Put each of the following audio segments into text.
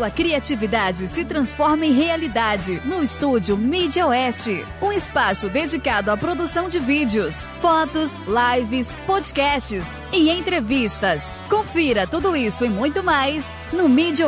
sua criatividade se transforma em realidade no estúdio Mídia Oeste. Um espaço dedicado à produção de vídeos, fotos, lives, podcasts e entrevistas. Confira tudo isso e muito mais no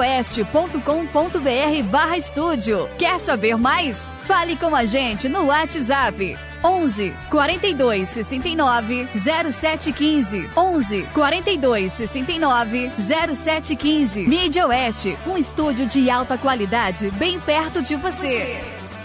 midioeste.com.br/estúdio. Quer saber mais? Fale com a gente no WhatsApp 11 42 69 0715. 11 42 69 0715. Mídia Oeste, um estúdio de alta qualidade bem perto de você.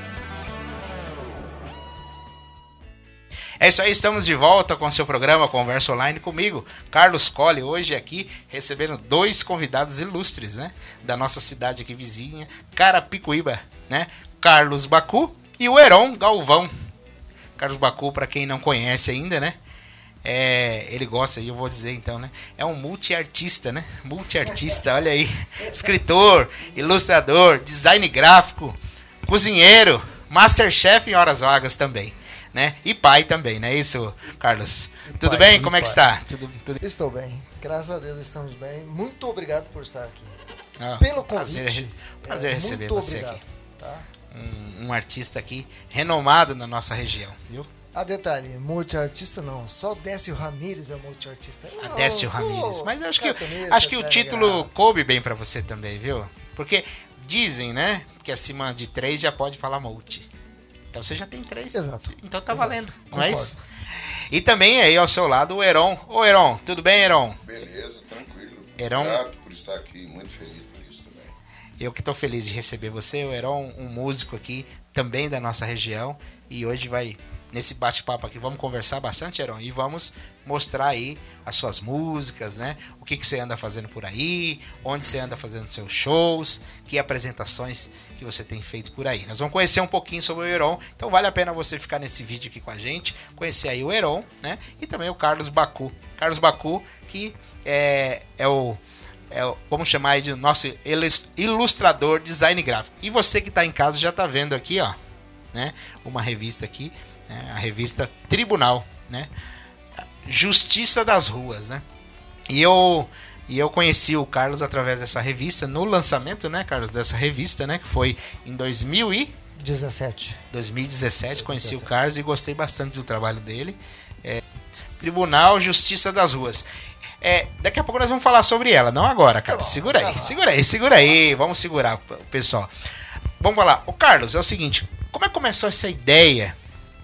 É isso aí, estamos de volta com o seu programa Conversa Online comigo, Carlos Colli, hoje aqui recebendo 2 convidados ilustres, né, da nossa cidade aqui vizinha, Carapicuíba, né, Carlos Bacu e o Heron Galvão. Carlos Bacu, para quem não conhece ainda, né, ele gosta, e eu vou dizer então, né, é um multiartista, né, olha aí, escritor, ilustrador, design gráfico, cozinheiro, masterchef em horas vagas também. Né? E pai também, não é isso, Carlos? Tudo bem? Como é que está? Tudo... Estou bem, graças a Deus estamos bem. Muito obrigado por estar aqui. Pelo convite. Prazer receber você obrigado, aqui. Tá? Um artista aqui renomado na nossa região, viu? Detalhe, multiartista não, só Décio Ramírez é multiartista. Décio Ramírez, mas acho que o título coube bem pra você também, viu? Porque dizem, né, que acima de 3 já pode falar multi. Então você já tem 3. Exato. Então tá Exato. valendo, não Concordo. é isso? E também aí ao seu lado o Heron. Ô Heron, tudo bem, Heron? Beleza, tranquilo. Heron... Obrigado por estar aqui, muito feliz por isso também. Eu que tô feliz de receber você, o Heron, um músico aqui também da nossa região. E hoje vai, nesse bate-papo aqui, vamos conversar bastante, Heron, e vamos mostrar aí as suas músicas, né? O que você anda fazendo por aí, onde você anda fazendo seus shows, que apresentações que você tem feito por aí. Nós vamos conhecer um pouquinho sobre o Heron, então vale a pena você ficar nesse vídeo aqui com a gente, conhecer aí o Heron, né? E também o Carlos Bacu. Carlos Bacu, que vamos chamar aí de nosso ilustrador, design gráfico. E você que está em casa já está vendo aqui, ó, né? Uma revista aqui, né? A revista Tribunal, né? Justiça das Ruas, né? E eu conheci o Carlos através dessa revista, no lançamento, né, Carlos, dessa revista, né, que foi em 2017, conheci o Carlos e gostei bastante do trabalho dele. Tribunal Justiça das Ruas. Daqui a pouco nós vamos falar sobre ela, não agora, Carlos. Segura aí, vamos segurar o pessoal. Vamos falar. O Carlos, é o seguinte, como é que começou essa ideia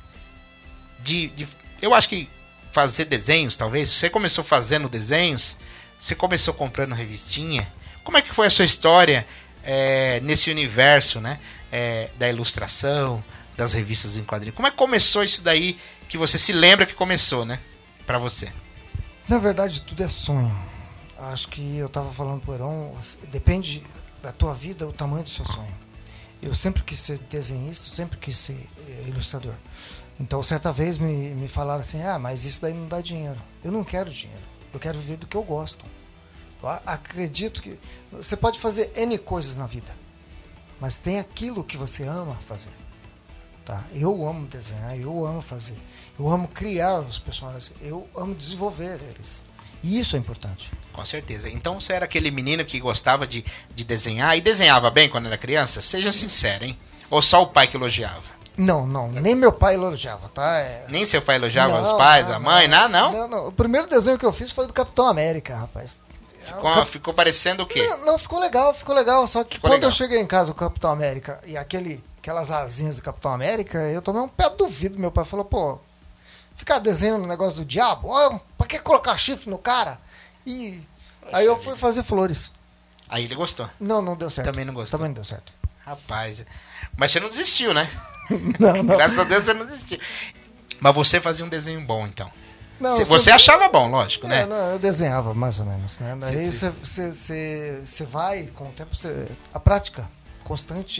de eu acho que fazer desenhos, talvez? Você começou fazendo desenhos? Você começou comprando revistinha? Como é que foi a sua história nesse universo, né, da ilustração, das revistas em quadrinhos? Como é que começou isso daí, que você se lembra que começou, né, pra você? Na verdade, tudo é sonho. Acho que eu estava falando pro Heron, depende da tua vida, o tamanho do seu sonho. Eu sempre quis ser desenhista, sempre quis ser ilustrador. Então, certa vez me falaram assim, mas isso daí não dá dinheiro. Eu não quero dinheiro, eu quero viver do que eu gosto. Eu acredito que você pode fazer N coisas na vida, mas tem aquilo que você ama fazer. Tá? Eu amo desenhar, eu amo fazer, eu amo criar os personagens, eu amo desenvolver eles. E isso é importante. Com certeza. Então você era aquele menino que gostava de desenhar e desenhava bem quando era criança? Seja sincero, hein? Ou só o pai que elogiava? Não, nem meu pai elogiava, tá? Nem seu pai elogiava os pais, a mãe, não? Não. O primeiro desenho que eu fiz foi do Capitão América, rapaz. Ficou parecendo o quê? Não, ficou legal. Só que quando eu cheguei em casa com o Capitão América e aquelas asinhas do Capitão América, eu tomei um pé do vidro. Meu pai falou, pô, ficar desenhando o negócio do diabo? Pra que colocar chifre no cara? E aí eu fui fazer flores. Aí ele gostou? Não deu certo. Também não gostou? Também não deu certo. Rapaz, mas você não desistiu, né? Não. Graças a Deus você não desistiu. Mas você fazia um desenho bom, então? Não, você achava bom, lógico, né? Não, eu desenhava mais ou menos, né? Daí você vai, com o tempo, a prática constante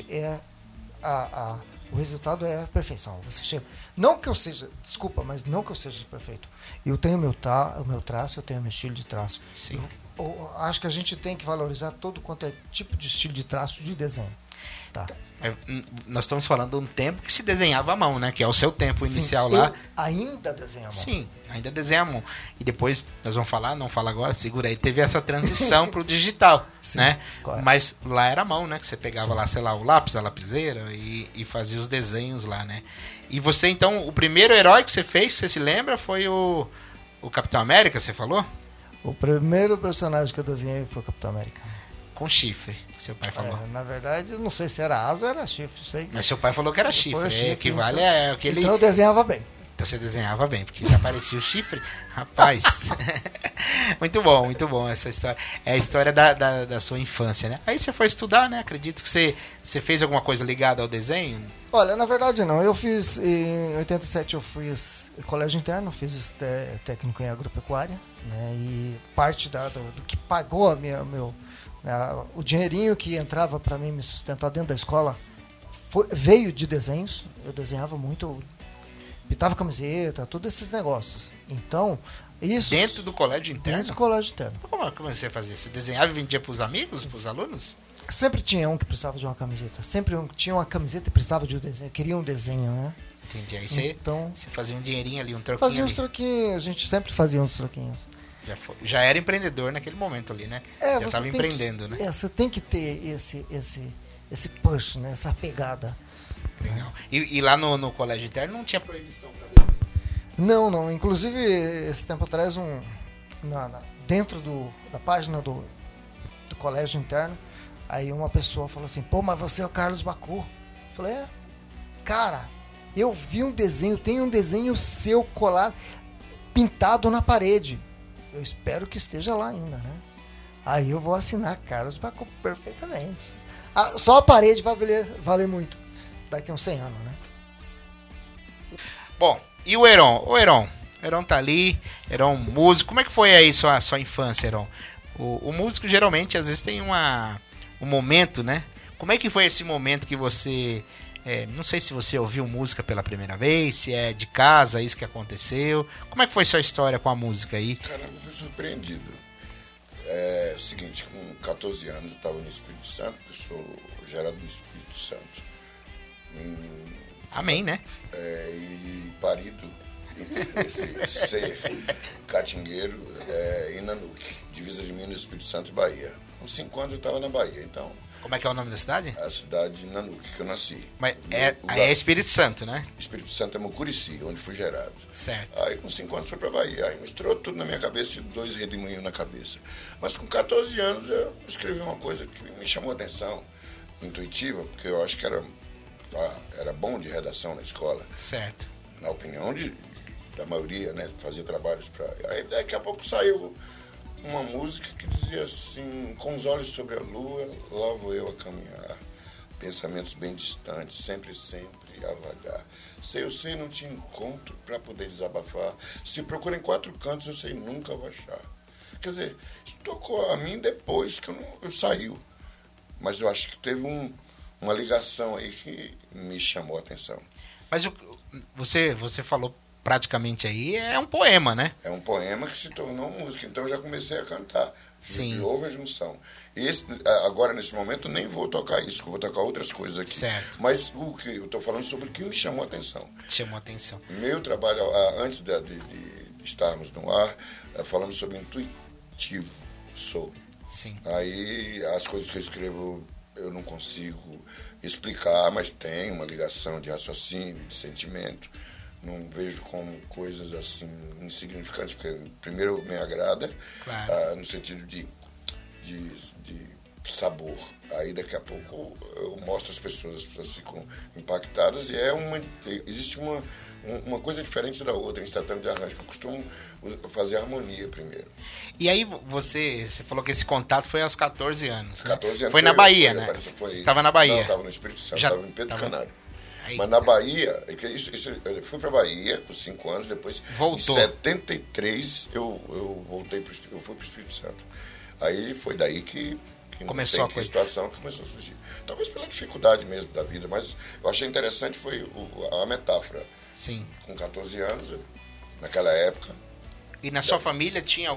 o resultado é a perfeição. Você chega. Não que eu seja perfeito. Eu tenho o meu traço, eu tenho o meu estilo de traço. Sim. Eu acho que a gente tem que valorizar todo quanto é tipo de estilo de traço de desenho. Tá. Nós estamos falando de um tempo que se desenhava à mão, né? Que é o seu tempo Sim, inicial lá. eu ainda desenho à mão. Sim, ainda desenha à mão. E depois nós vamos falar, não fala agora, segura aí. Teve essa transição pro digital, Sim, né? correto. Mas lá era à mão, né? Que você pegava lá, sei lá, o lápis, a lapiseira e fazia os desenhos lá, né? E você, então, o primeiro herói que você fez, você se lembra, foi o Capitão América, você falou? O primeiro personagem que eu desenhei foi o Capitão América. Com chifre, seu pai falou. Na verdade, eu não sei se era asa ou era chifre. Sei. Mas seu pai falou que era chifre, Foi chifre, equivale então, a aquele... Então eu desenhava bem. Então você desenhava bem, porque já aparecia o chifre. Rapaz, muito bom essa história. É a história da sua infância, né? Aí você foi estudar, né? Acredito que você fez alguma coisa ligada ao desenho? Olha, na verdade não. Eu fiz, em 87 eu fiz colégio interno, fiz técnico em agropecuária, né? E parte do que pagou o dinheirinho que entrava para mim me sustentar dentro da escola veio de desenhos. Eu desenhava muito, pintava camiseta, todos esses negócios. Então, isso... Dentro do colégio interno? Dentro do colégio interno. Como você fazia? Você desenhava e vendia para os amigos, para os alunos? Sempre tinha um que precisava de uma camiseta. Sempre tinha uma camiseta e precisava de um desenho. Queria um desenho, né? Entendi. Aí então, você fazia um dinheirinho ali, um troquinho fazia uns ali. troquinhos. A gente sempre fazia uns troquinhos. Já era empreendedor naquele momento ali, né? Já estava empreendendo, né? Você tem que ter esse push, né? Essa pegada. Legal. E lá no colégio interno não tinha proibição para desenhos? Não. Inclusive, esse tempo atrás, dentro da página do colégio interno, aí uma pessoa falou assim, pô, mas você é o Carlos Bacu. Eu falei, cara, eu vi um desenho, tem um desenho seu colado, pintado na parede. Eu espero que esteja lá ainda, né? Aí eu vou assinar Carlos Bacu perfeitamente. Só a parede vai valer muito daqui a uns 100 anos, né? Bom, e o Heron? O Heron tá ali, Heron músico. Como é que foi aí sua infância, Heron? O músico geralmente às vezes tem um momento, né? Como é que foi esse momento que você... não sei se você ouviu música pela primeira vez, se é de casa isso que aconteceu. Como é que foi sua história com a música aí? Caramba, eu fui surpreendido. É o seguinte, com 14 anos eu estava no Espírito Santo, eu sou gerado do Espírito Santo. Amém, né? E parido, esse ser catingueiro, em Nanuque, divisa de Minas, Espírito Santo e Bahia. Com 5 anos eu estava na Bahia, então... Como é que é o nome da cidade? A cidade de Nanuque, que eu nasci. Mas é Espírito Santo, né? Espírito Santo é Mucurici, onde fui gerado. Certo. Aí com 5 anos fui pra Bahia. Aí misturou tudo na minha cabeça e 2 redemoinhos na cabeça. Mas com 14 anos eu escrevi uma coisa que me chamou a atenção, intuitiva, porque eu acho que era bom de redação na escola. Certo. Na opinião da maioria, né? Fazia trabalhos pra... Aí daqui a pouco saiu uma música que dizia assim, com os olhos sobre a lua, lá vou eu a caminhar, pensamentos bem distantes, sempre a vagar. Eu sei, não te encontro para poder desabafar, se procura em 4 cantos, eu sei, nunca vou achar. Quer dizer, isso tocou a mim depois que eu saiu, mas eu acho que teve uma ligação aí que me chamou a atenção. Mas você falou praticamente aí, é um poema, né? É um poema que se tornou música, então eu já comecei a cantar. Sim. Houve a junção. Agora, nesse momento, nem vou tocar isso, que eu vou tocar outras coisas aqui. Certo. Mas o que eu estou falando sobre o que me chamou a atenção. Chamou a atenção. Meu trabalho, antes de estarmos no ar, falando sobre intuitivo, sou. Sim. Aí, as coisas que eu escrevo, eu não consigo explicar, mas tem uma ligação de raciocínio, de sentimento. Não vejo como coisas assim insignificantes, porque primeiro me agrada, claro. No sentido de sabor. Aí daqui a pouco eu mostro às pessoas ficam impactadas e existe uma coisa diferente da outra em se tratando de arranjo, que eu costumo fazer harmonia primeiro. E aí você falou que esse contato foi aos 14 anos, né? 14 anos foi na Bahia, né? Você estava na Bahia. Não, estava no Espírito Santo, estava em Pedro Canário. Aí, mas na Bahia, eu fui para Bahia por 5 anos, depois voltou. Em 73 eu fui para o Espírito Santo. Aí foi daí que começou a situação que começou a surgir. Talvez pela dificuldade mesmo da vida, mas eu achei interessante foi a metáfora. Sim. Com 14 anos, naquela época. E na sua família tinha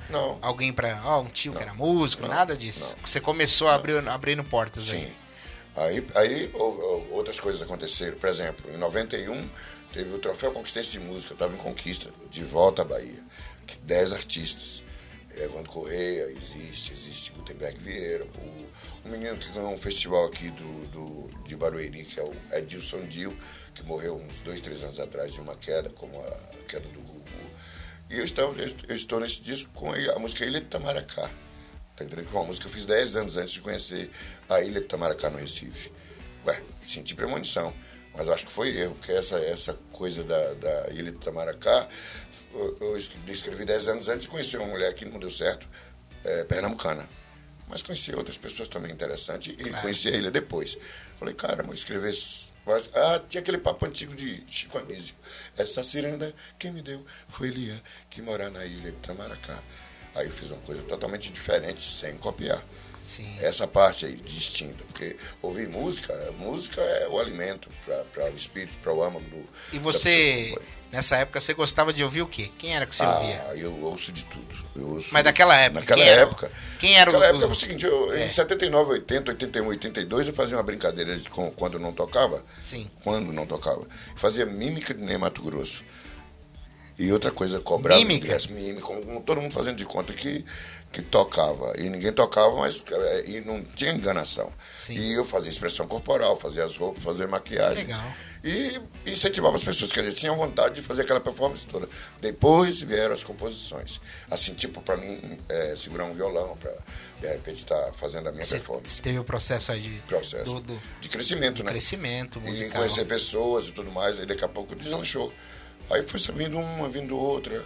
alguém para um tio que era músico, nada disso? Você começou abrindo portas Sim. aí? Aí outras coisas aconteceram. Por exemplo, em 91, teve o Troféu Conquistense de Música. Eu estava em Conquista, de volta à Bahia. 10 artistas. Evandro Correia, existe Gutenberg Vieira, o menino que ganhou um festival aqui de Barueri, que é o Edilson Dil, que morreu uns 2-3 anos atrás de uma queda, como a queda do Gugu. E eu estou nesse disco com a música Ilha de Itamaracá. Tá entendendo? Que é uma música que eu fiz 10 anos antes de conhecer a Ilha de Itamaracá no Recife. Senti premonição, mas acho que foi erro, porque essa coisa da Ilha de Itamaracá, eu escrevi 10 anos antes e conheci uma mulher que não deu certo, pernambucana. Mas conheci outras pessoas também interessantes e conheci a ilha depois. Falei, cara, vou escrever... tinha aquele papo antigo de Chico Anísio. Essa ciranda quem me deu foi Elia, que mora na ilha de Itamaracá. Aí eu fiz uma coisa totalmente diferente, sem copiar. Sim. Essa parte aí, distinta, porque ouvir música é o alimento para o espírito, para o âmago do... E você, nessa época, você gostava de ouvir o quê? Quem era que você ouvia? Eu ouço de tudo. Mas daquela época? Naquela época. Quem era naquela época é o seguinte, em 79, 80, 81, 82, eu fazia uma brincadeira quando não tocava. Sim. Quando não tocava. Fazia mímica de Ney Mato Grosso. E outra coisa, cobrava mímica, como todo mundo fazendo de conta que tocava. E ninguém tocava, mas e não tinha enganação. Sim. E eu fazia expressão corporal, fazia as roupas, fazia maquiagem. Legal. E incentivava as pessoas, que eles tinham vontade de fazer aquela performance toda. Depois vieram as composições. Assim, tipo, para mim, segurar um violão, para de repente estar fazendo a minha performance. Teve o processo aí de crescimento, né? Crescimento musical. E conhecer pessoas e tudo mais, aí daqui a pouco deslanchou. Aí foi vindo uma, vindo outra.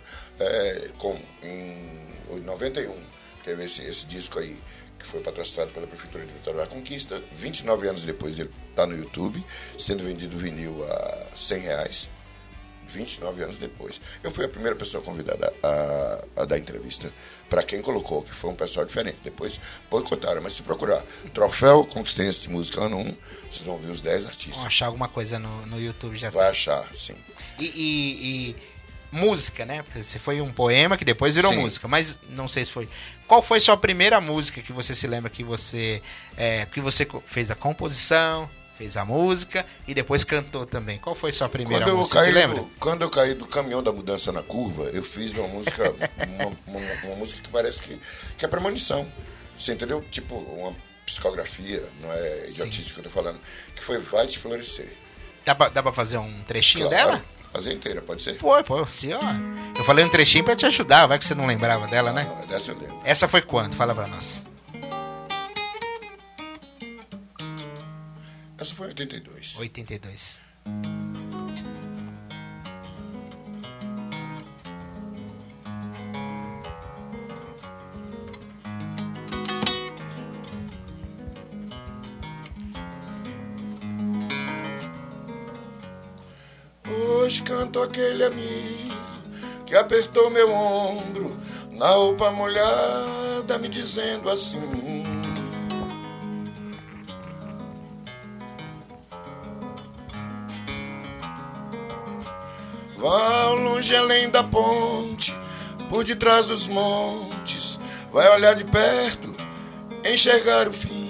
Em 91, teve esse disco aí, que foi patrocinado pela Prefeitura de Vitória da Conquista. 29 anos depois ele está no YouTube, sendo vendido vinil a R$100. 29 anos depois. Eu fui a primeira pessoa convidada a dar entrevista para quem colocou, que foi um pessoal diferente. Depois boicotaram, mas se procurar Troféu Conquistense de Música ano 1, vocês vão ver os 10 artistas. Vão achar alguma coisa no YouTube já. Vai achar, sim. E música, né? Porque você foi um poema que depois virou música, mas não sei se foi. Qual foi sua primeira música que você se lembra que você fez a composição, fez a música e depois cantou também? Qual foi sua primeira música? Você se lembra? Quando eu caí do caminhão da mudança na curva, eu fiz uma música, uma música que parece que é premonição. Você entendeu? Tipo, uma psicografia, não é idiotice que eu tô falando, que foi Vai Te Florescer. Dá pra fazer um trechinho dela? Fazer inteira, pode ser? Pô, sim, ó. Eu falei um trechinho pra te ajudar, vai que você não lembrava dela, né? Não, dessa eu lembro. Essa foi quando? Fala pra nós. Essa foi em 82. 82. Hoje canto aquele amigo que apertou meu ombro na roupa molhada, me dizendo assim: vá ao longe além da ponte, por detrás dos montes, vai olhar de perto, enxergar o fim.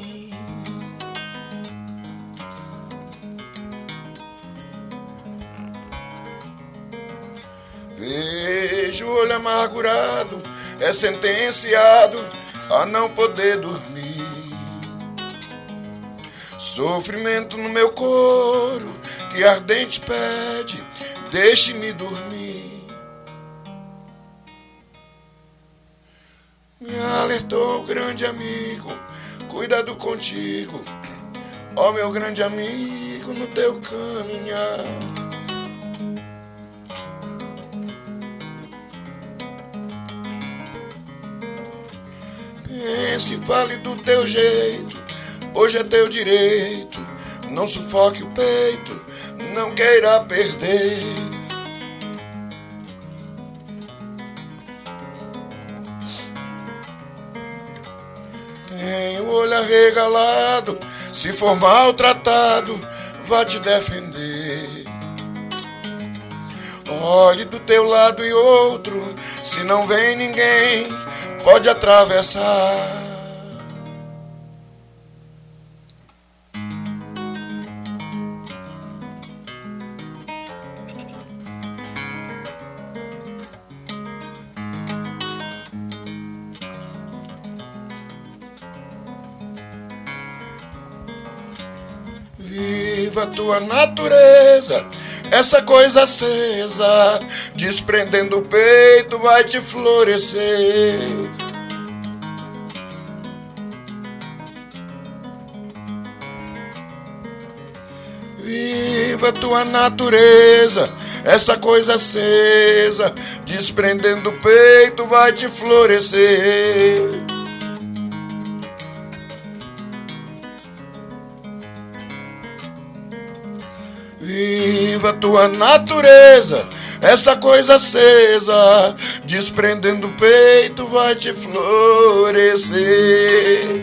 Vejo o olho amargurado, é sentenciado a não poder dormir. Sofrimento no meu couro, que ardente pede, deixe-me dormir. Me alertou o grande amigo, cuidado contigo, ó meu grande amigo, no teu caminhar. Pense, fale do teu jeito, hoje é teu direito, não sufoque o peito, não queira perder. Tem o olho arregalado, se for maltratado, vá te defender. Olhe do teu lado e outro, se não vem ninguém, pode atravessar. Viva tua natureza, essa coisa acesa, desprendendo o peito vai te florescer. Viva tua natureza, essa coisa acesa, desprendendo o peito vai te florescer. Viva tua natureza, essa coisa acesa, desprendendo o peito vai te florescer.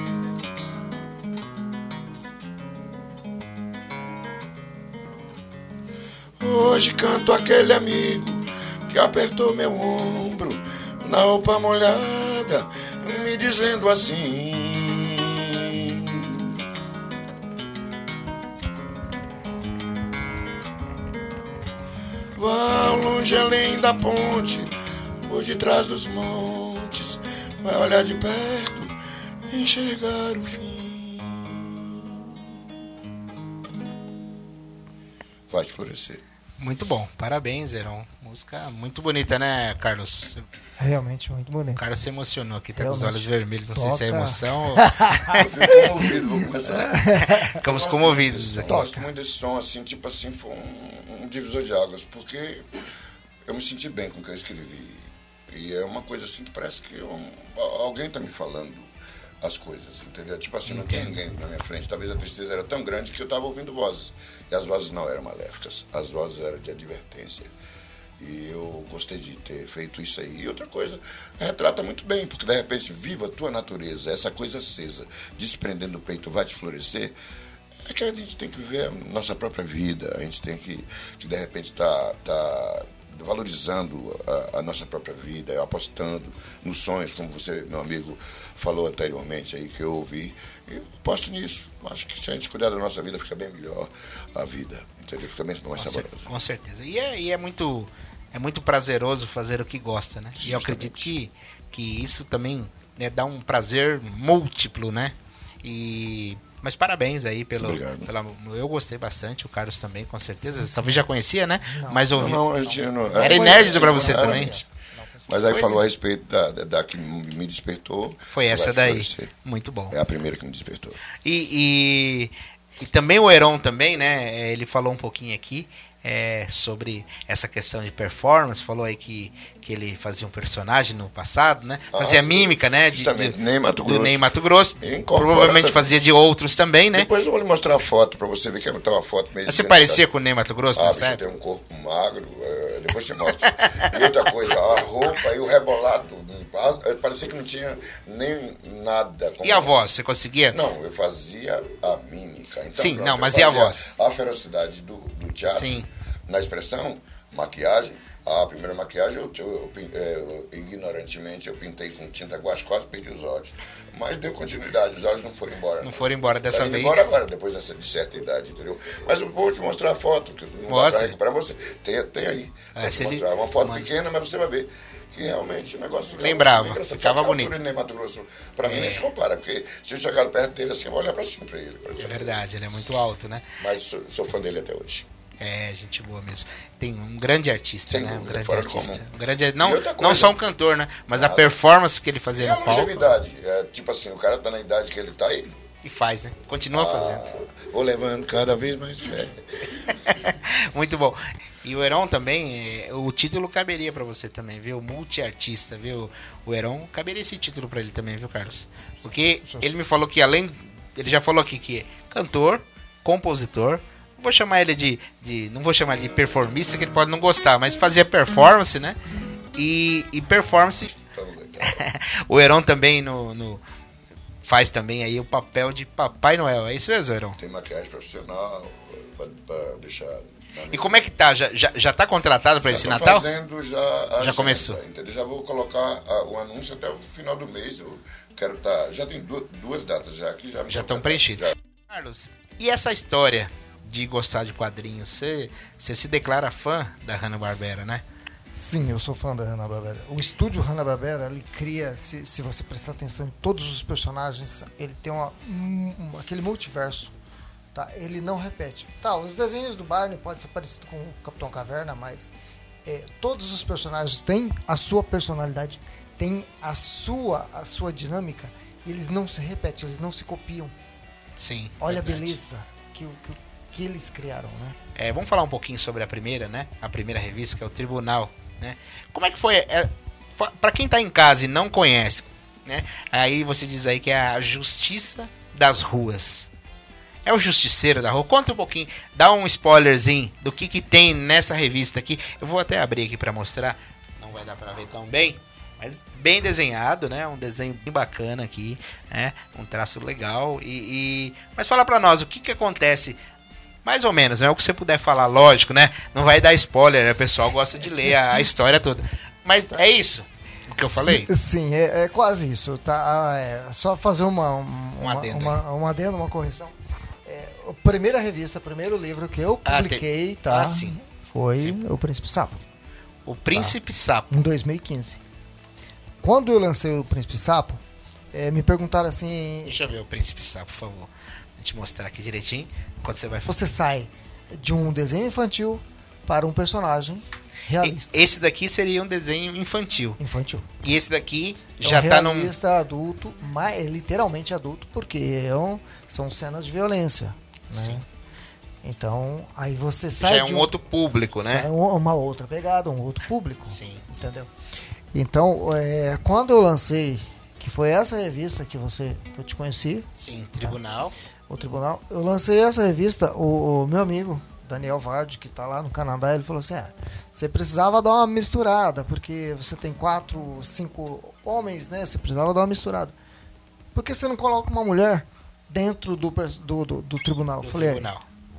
Hoje canto aquele amigo que apertou meu ombro na roupa molhada, me dizendo assim: vá longe além da ponte, por detrás dos montes, vai olhar de perto, enxergar o fim. Vai te florescer. Muito bom, parabéns, Heron. Música muito bonita, né, Carlos? Realmente muito O bonito. cara se emocionou aqui, tá com os Realmente. olhos vermelhos, não sei se é Toca. emoção ou... Eu fico comovido, vou começar. Ficamos comovidos Eu aqui. gosto muito desse som, assim, tipo assim, foi um divisor de águas, porque eu me senti bem com o que eu escrevi. E é uma coisa assim que parece que alguém tá me falando as coisas, entendeu? Tipo assim, não tinha ninguém na minha frente. Talvez a tristeza era tão grande que eu tava ouvindo vozes. E as vozes não eram maléficas, as vozes eram de advertência. E eu gostei de ter feito isso aí. E outra coisa, retrata muito bem, porque de repente, viva a tua natureza, essa coisa acesa, desprendendo o peito vai te florescer. É que a gente tem que ver a nossa própria vida, a gente tem que de repente, tá valorizando a nossa própria vida, apostando nos sonhos, como você, meu amigo, falou anteriormente aí, que eu ouvi. E eu aposto nisso. Acho que se a gente cuidar da nossa vida, fica bem melhor a vida, entendeu? Fica bem mais saboroso. Com certeza. E é muito prazeroso fazer o que gosta, né? E eu acredito que isso também, né, dá um prazer múltiplo, né? Mas parabéns aí eu gostei bastante, o Carlos também, com certeza. Talvez já conhecia, né? Não. Mas ouvi. Não, Era inédito pra você era também? assim. Mas aí falou a respeito da que me despertou. Foi essa daí. Muito bom. É a primeira que me despertou. E também o Heron também, né? Ele falou um pouquinho aqui sobre essa questão de performance. Falou aí que ele fazia um personagem no passado, né? Fazia mímica, né? Justamente, Ney Mato Grosso. Provavelmente fazia de outros também, né? Depois eu vou lhe mostrar a foto pra você ver que tá uma foto meio... Você parecia com o Ney Mato Grosso, né? Você tem um corpo magro, depois você mostra. E outra coisa, a roupa e o rebolado, parecia que não tinha nem nada. E a voz, você conseguia? Não, eu fazia a mímica. Então, sim, não, mas e a voz? A ferocidade do teatro. Sim. Na expressão, maquiagem, a primeira maquiagem eu ignorantemente eu pintei com tinta guache, quase perdi os olhos. Mas deu continuidade, os olhos não foram embora. Não foram embora dessa vez? Embora agora, depois de certa idade, entendeu? Mas eu vou te mostrar a foto, que não mostra para você. Tem aí. Vou te mostrar uma foto pequena, mas você vai ver que realmente o negócio... Lembrava, ficava bonito. O Ney Mato Grosso, pra mim, nem se compara, porque se eu chegar perto dele assim, eu vou olhar pra cima pra ele. É verdade, ele é muito alto, né? Mas sou fã dele até hoje. Gente boa mesmo. Tem um grande artista, sem né? Dúvida, um grande artista. Comum. Não só um cantor, né? Mas a performance que ele fazia no palco. A longevidade. Tipo assim, o cara tá na idade que ele tá aí. E faz, né? Continua fazendo. Vou levando cada vez mais fé. Muito bom. E o Heron também, o título caberia pra você também, viu? Multiartista, viu? O Heron, caberia esse título pra ele também, viu, Carlos? Porque ele me falou que ele já falou aqui que é cantor, compositor, vou chamar ele não vou chamar ele de performista, que ele pode não gostar, mas fazia performance, né? E performance. O Heron também faz também aí o papel de Papai Noel, é isso mesmo, Heron? Tem maquiagem profissional pra deixar. E como é que tá? Já tá contratado para esse Natal? Já começou. Entendeu? Já vou colocar o anúncio até o final do mês. Eu quero já tem duas datas já que já estão preenchidas. Carlos, e essa história de gostar de quadrinhos? Você se declara fã da Hanna-Barbera, né? Sim, eu sou fã da Hanna-Barbera. O estúdio Hanna-Barbera, ele cria, se você prestar atenção em todos os personagens, ele tem aquele multiverso tá? Ele não repete. Tá, os desenhos do Barney podem ser parecidos com o Capitão Caverna, mas todos os personagens têm a sua personalidade, têm a sua dinâmica, e eles não se repetem, eles não se copiam. Sim. Olha verdade. a beleza que eles criaram, né? Vamos falar um pouquinho sobre a primeira, né? A primeira revista, que é o Tribunal, né? Como é que foi? Para quem tá em casa e não conhece, né? Aí você diz aí que é a Justiça das Ruas. É o Justiceiro da Rua. Conta um pouquinho, dá um spoilerzinho do que tem nessa revista aqui. Eu vou até abrir aqui para mostrar. Não vai dar para ver tão bem, mas bem desenhado, né? Um desenho bem bacana aqui, né? Um traço legal. Mas fala para nós, o que acontece... Mais ou menos, né? O que você puder falar, lógico, né? Não vai dar spoiler, né? O pessoal gosta de ler a história toda. Mas é isso o que eu falei? Sim, é quase isso. Tá? Só fazer um adendo, uma correção. A primeira revista, o primeiro livro que eu publiquei, sim. Foi Sim. O Príncipe Sapo. O Príncipe Sapo. Em 2015. Quando eu lancei o Príncipe Sapo, me perguntaram assim... Deixa eu ver o Príncipe Sapo, por favor. Vou te mostrar aqui direitinho. Enquanto você vai fazer. Você sai de um desenho infantil para um personagem realista. Esse daqui seria um desenho infantil. Infantil. E esse daqui já tá num... realista, adulto, mas literalmente adulto, porque são cenas de violência. Né? Sim. Então, aí você sai já é um outro público, né? Sai uma outra pegada, um outro público. Sim. Entendeu? Então, quando eu lancei, que foi essa revista que eu te conheci. Sim, Tribunal. O Tribunal. Eu lancei essa revista, o meu amigo, Daniel Vard, que está lá no Canadá, ele falou assim, você precisava dar uma misturada, porque você tem 4, 5 homens, né? Você precisava dar uma misturada. Por que você não coloca uma mulher dentro do tribunal? Do Falei, tribunal.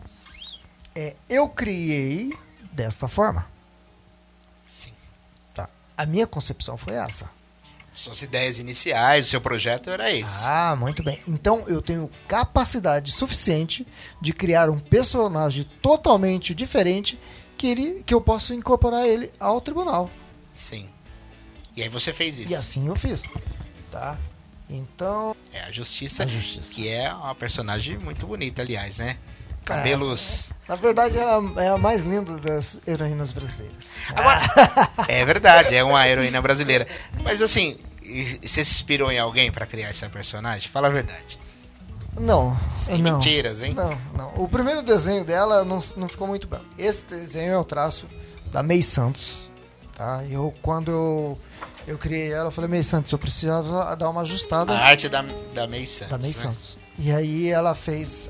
Eu criei desta forma. Sim. Tá. A minha concepção foi essa. Suas ideias iniciais, o seu projeto era esse. Ah, muito bem. Então eu tenho capacidade suficiente de criar um personagem totalmente diferente que eu posso incorporar ele ao tribunal. Sim. E aí você fez isso. E assim eu fiz. Tá? Então... A Justiça, que é uma personagem muito bonita, aliás, né? Cabelos... Na verdade, ela é a mais linda das heroínas brasileiras. Agora, é verdade, é uma heroína brasileira. Mas assim, você se inspirou em alguém pra criar essa personagem? Fala a verdade. Não. Sem mentiras, hein? Não. O primeiro desenho dela não ficou muito bem. Esse desenho é o traço da May Santos. Tá? Quando eu criei ela, eu falei, May Santos, eu precisava dar uma ajustada. A arte da May Santos. Da May né? Santos. E aí ela fez...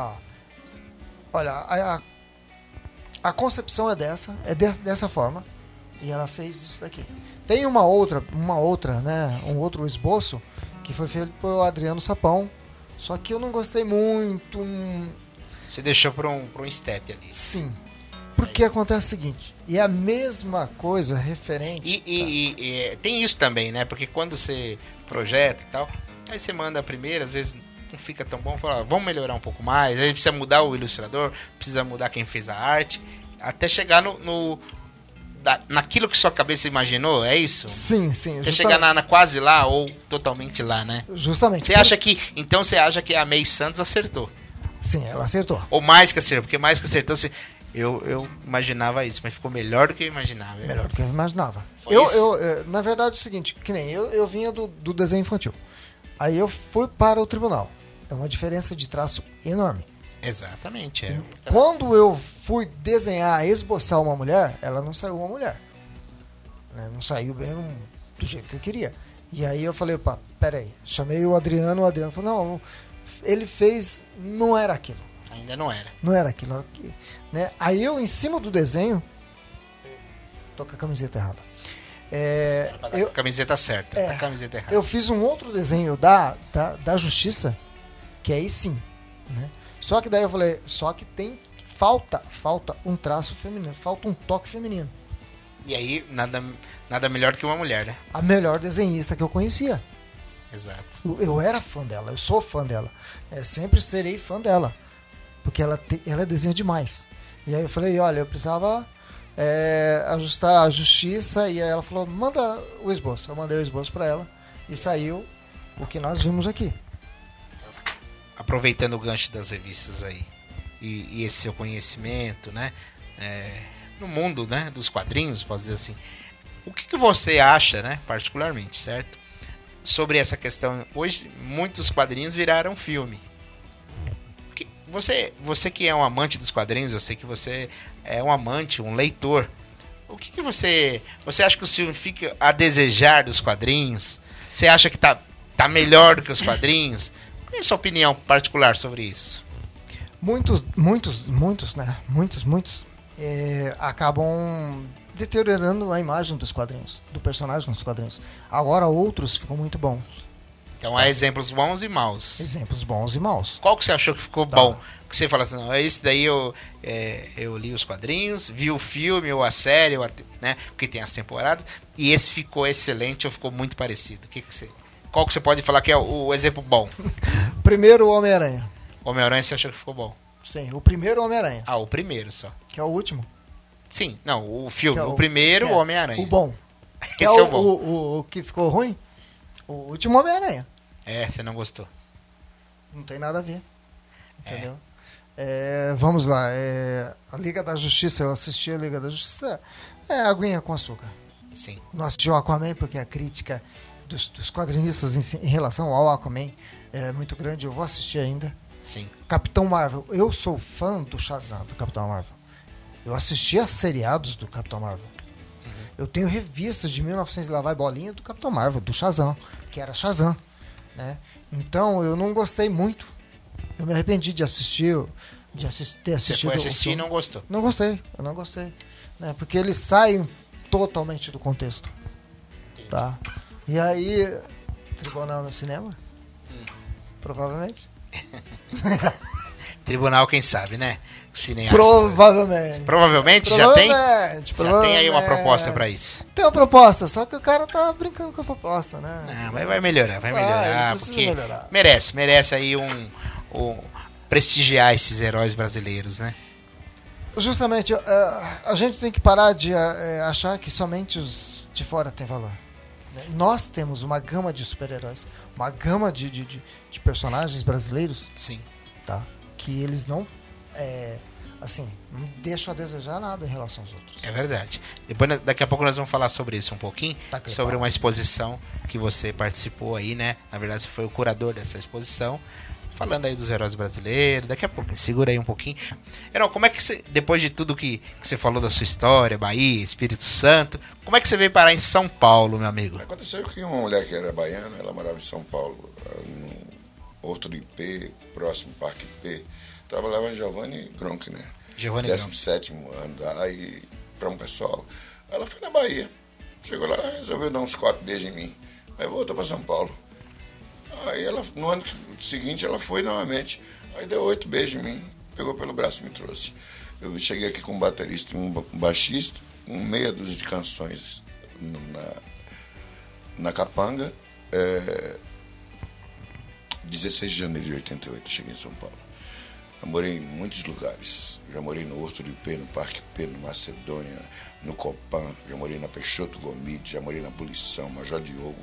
Olha, a concepção é dessa forma. E ela fez isso daqui. Tem uma outra, né? Um outro esboço que foi feito por Adriano Sapão. Só que eu não gostei muito. Você deixou para um step ali. Sim. Porque acontece o seguinte. E é a mesma coisa referente. E tem isso também, né? Porque quando você projeta e tal, aí você manda a primeira, às vezes não fica tão bom, fala, vamos melhorar um pouco mais, aí precisa mudar o ilustrador, precisa mudar quem fez a arte, até chegar naquilo que sua cabeça imaginou, é isso? Sim. Até chegar quase lá ou totalmente lá, né? Justamente. Então você acha que a May Santos acertou? Sim, ela acertou. Ou mais que acertou, porque mais que acertou, eu imaginava isso, mas ficou melhor do que eu imaginava. Melhor do que eu imaginava. Na verdade é o seguinte, que nem eu vinha do desenho infantil. Aí eu fui para o tribunal. É uma diferença de traço enorme. Exatamente. Quando eu fui desenhar, esboçar uma mulher, ela não saiu uma mulher. Né? Não saiu bem do jeito que eu queria. E aí eu falei, opa, peraí. Chamei o Adriano falou, não, ele fez, não era aquilo. Ainda não era. Não era aquilo. Né? Aí eu, em cima do desenho, tô com a camiseta errada. A camiseta certa, tá a camiseta errada. Eu fiz um outro desenho da Justiça, que aí sim, né? Só que daí eu falei, falta um traço feminino, falta um toque feminino. E aí, nada melhor que uma mulher, né? A melhor desenhista que eu conhecia. Exato. Eu era fã dela, eu sou fã dela. Sempre serei fã dela, porque ela desenha demais. E aí eu falei, olha, eu precisava... ajustar a Justiça, e aí ela falou, manda o esboço. Eu mandei o esboço para ela e saiu o que nós vimos aqui. aproveitando o gancho das revistas aí, e esse seu conhecimento, né? No mundo, né, dos quadrinhos, posso dizer assim. O que você acha, né, particularmente, certo? Sobre essa questão. Hoje, muitos quadrinhos viraram filme. Você que é um amante dos quadrinhos, eu sei que você é um amante, um leitor. O que você acha que o filme fica a desejar dos quadrinhos? Você acha que tá melhor do que os quadrinhos? Qual é a sua opinião particular sobre isso? Muitos, né? Muitos acabam deteriorando a imagem dos quadrinhos, do personagem nos quadrinhos. Agora outros ficam muito bons. Então há exemplos bons e maus. Exemplos bons e maus. Qual que você achou que ficou bom? Que você fala assim, não, esse daí eu li os quadrinhos, vi o filme ou a série, né, porque tem as temporadas, e esse ficou excelente ou ficou muito parecido. Qual que você pode falar que é o exemplo bom? Primeiro, o Homem-Aranha. Homem-Aranha você achou que ficou bom? Sim, o primeiro Homem-Aranha. Ah, o primeiro só. Que é o último. Sim, não, o filme. É o primeiro, o Homem-Aranha. O bom. Esse é o bom. O que ficou ruim? O último Homem-Aranha. Você não gostou. Não tem nada a ver. Entendeu? Vamos lá. A Liga da Justiça, eu assisti a Liga da Justiça. Aguinha com açúcar. Sim. Não assisti o Aquaman porque a crítica dos quadrinistas em relação ao Aquaman é muito grande. Eu vou assistir ainda. Sim. Capitão Marvel. Eu sou fã do Shazam, do Capitão Marvel. Eu assisti a seriados do Capitão Marvel. Eu tenho revistas de 1900 lá vai bolinha do Capitão Marvel, do Shazam, que era Shazam, né? Então eu não gostei muito. Eu me arrependi de assistir, ter assistido. Você foi assistir e não gostou? Não gostei, eu não gostei, né? Porque eles saem totalmente do contexto, tá? E aí, Tribunal no cinema? Provavelmente. Tribunal, quem sabe, né? Cineastas. Provavelmente. Já tem aí uma proposta pra isso. Tem uma proposta, só que o cara tá brincando com a proposta, né? Não, mas vai melhorar, porque melhorar. merece aí prestigiar esses heróis brasileiros, né? Justamente, a gente tem que parar de achar que somente os de fora têm valor. Nós temos uma gama de super-heróis, uma gama de personagens brasileiros. Sim. Tá? Que eles não não deixam a desejar nada em relação aos outros. É verdade. Daqui a pouco nós vamos falar sobre isso um pouquinho, sobre uma exposição que você participou aí, né? Na verdade, você foi o curador dessa exposição, falando aí dos heróis brasileiros. Daqui a pouco, segura aí um pouquinho. Heron, como é que você, depois de tudo que você falou da sua história, Bahia, Espírito Santo, como é que você veio parar em São Paulo, meu amigo? Aconteceu que uma mulher que era baiana, ela morava em São Paulo, no Horto do IP, próximo Parque IP. Trabalhava em Giovanni Gronk, né? Giovanni Gronk. 17º andar, aí para um pessoal. Ela foi na Bahia. Chegou lá, resolveu dar uns 4 beijos em mim. Aí voltou para São Paulo. Aí ela, no ano seguinte, ela foi novamente. Aí deu 8 beijos em mim. Pegou pelo braço e me trouxe. Eu cheguei aqui com um baterista e um baixista, meia dúzia de canções na Capanga. 16 de janeiro de 88, cheguei em São Paulo. Eu morei em muitos lugares. Já morei no Horto do IP, no Parque IP, no Macedônia, no Copan. Já morei na Peixoto Gomide, já morei na Abolição, Major Diogo.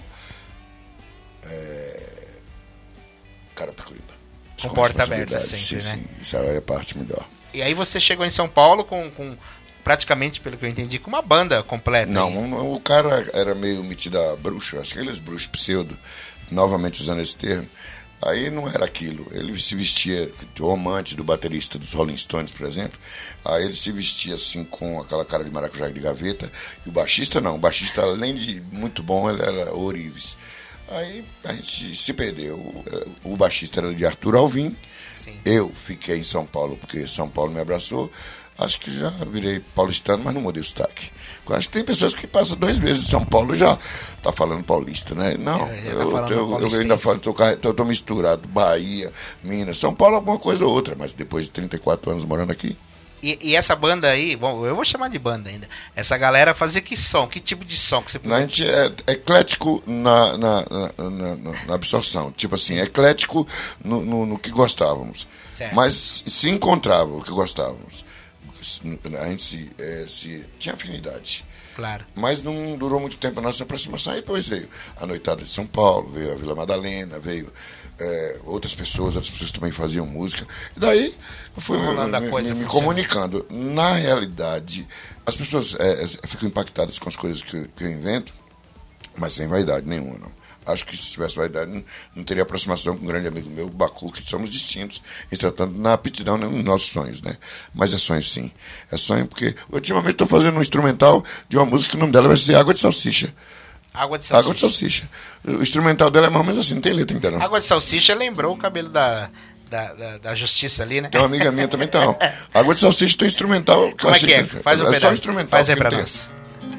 Carapicuíba. Com porta aberta sempre, sim, né? Sim, isso é a parte melhor. E aí você chegou em São Paulo com praticamente, pelo que eu entendi, com uma banda completa. Não, o cara era meio metido a bruxo, aqueles bruxos pseudo, novamente usando esse termo. Aí não era aquilo. Ele se vestia, o amante do baterista dos Rolling Stones, por exemplo, aí ele se vestia assim com aquela cara de maracujá de gaveta. E o baixista não. O baixista, além de muito bom, ele era ourives. Aí a gente se perdeu. O baixista era de Arthur Alvim. Sim. Eu fiquei em São Paulo, porque São Paulo me abraçou. Acho que já virei paulistano, mas não mudei o sotaque. Acho que tem pessoas que passam 2 vezes em São Paulo e já tá falando paulista, né? Não, eu ainda falo, tô misturado. Bahia, Minas, São Paulo, alguma coisa ou outra, mas depois de 34 anos morando aqui. E essa banda aí, bom, eu vou chamar de banda ainda. Essa galera fazia que som? Que tipo de som que você... A gente é eclético na absorção. Tipo assim, eclético no que gostávamos. Certo. Mas se encontrava o que gostávamos. A gente tinha afinidade. Claro. Mas não durou muito tempo a nossa aproximação. Aí depois veio a Noitada de São Paulo, veio a Vila Madalena, veio outras pessoas também faziam música. E daí eu fui me comunicando. Na realidade, as pessoas ficam impactadas com as coisas que eu invento, mas sem vaidade nenhuma, não. Acho que se tivesse vaidade, não teria aproximação com um grande amigo meu, Bacu, que somos distintos, em se tratando na aptidão, né, nos nossos sonhos, né? Mas é sonho sim. É sonho porque, ultimamente, estou fazendo um instrumental de uma música que o nome dela vai ser Água de Salsicha. Água de Salsicha. Água de Salsicha. O instrumental dela é mais ou menos assim, não tem letra ainda não. Água de Salsicha lembrou o cabelo da Justiça ali, né? Tem uma amiga minha também, então. Água de Salsicha tem instrumental. Como é que é? Faz um pedaço. Só instrumental. Faz aí pra nós.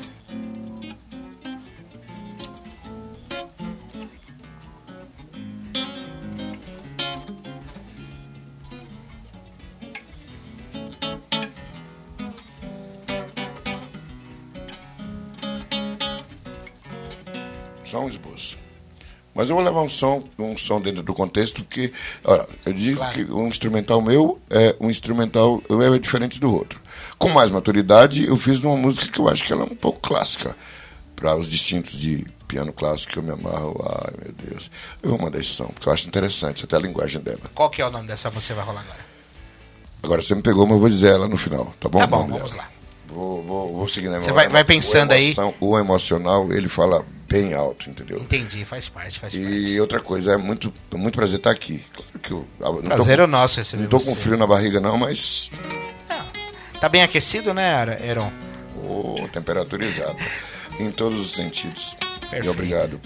Só um esboço. Mas eu vou levar um som dentro do contexto, porque eu digo que um instrumental meu é diferente do outro. Com mais maturidade, eu fiz uma música que eu acho que ela é um pouco clássica. Para os distintos de piano clássico que eu me amarro, ai meu Deus. Eu vou mandar esse som, porque eu acho interessante, até a linguagem dela. Qual que é o nome dessa música que vai rolar agora? Agora você me pegou, mas eu vou dizer ela no final, tá bom? Tá bom, vamos lá. Vou seguir na Você vai pensando aí. O emocional, ele fala bem alto, entendeu? Entendi, faz parte. E outra coisa, é muito prazer estar aqui. Claro que prazer é nosso receber você. Não tô com frio na barriga não, mas... Tá bem aquecido, né, Heron? Temperatura exata. Em todos os sentidos. Perfeito. E obrigado.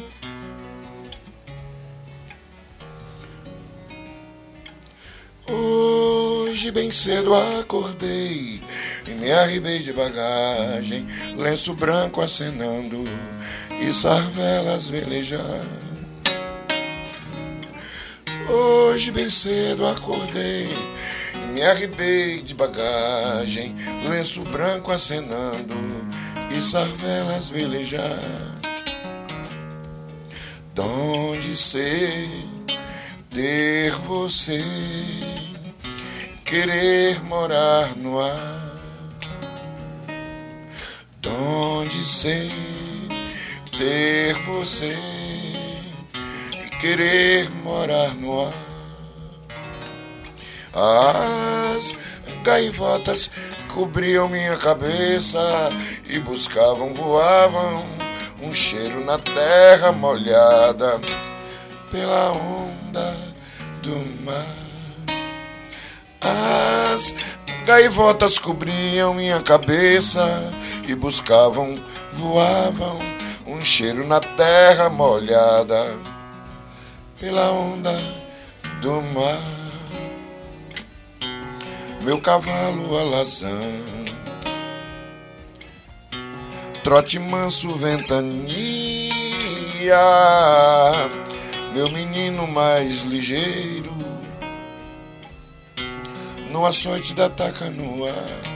Hoje bem cedo acordei e me arribei de bagagem, lenço branco acenando e sarvelas velejar. Hoje bem cedo acordei e me arribei de bagagem, lenço branco acenando e sarvelas velejar. Donde ser ter você, querer morar no ar. Donde ser ter você, querer morar no ar. As gaivotas cobriam minha cabeça e voavam um cheiro na terra molhada pela onda do mar. As gaivotas cobriam minha cabeça e voavam um cheiro na terra molhada pela onda do mar. Meu cavalo alazão, trote manso ventania, meu menino mais ligeiro, no açoite da tacanoa.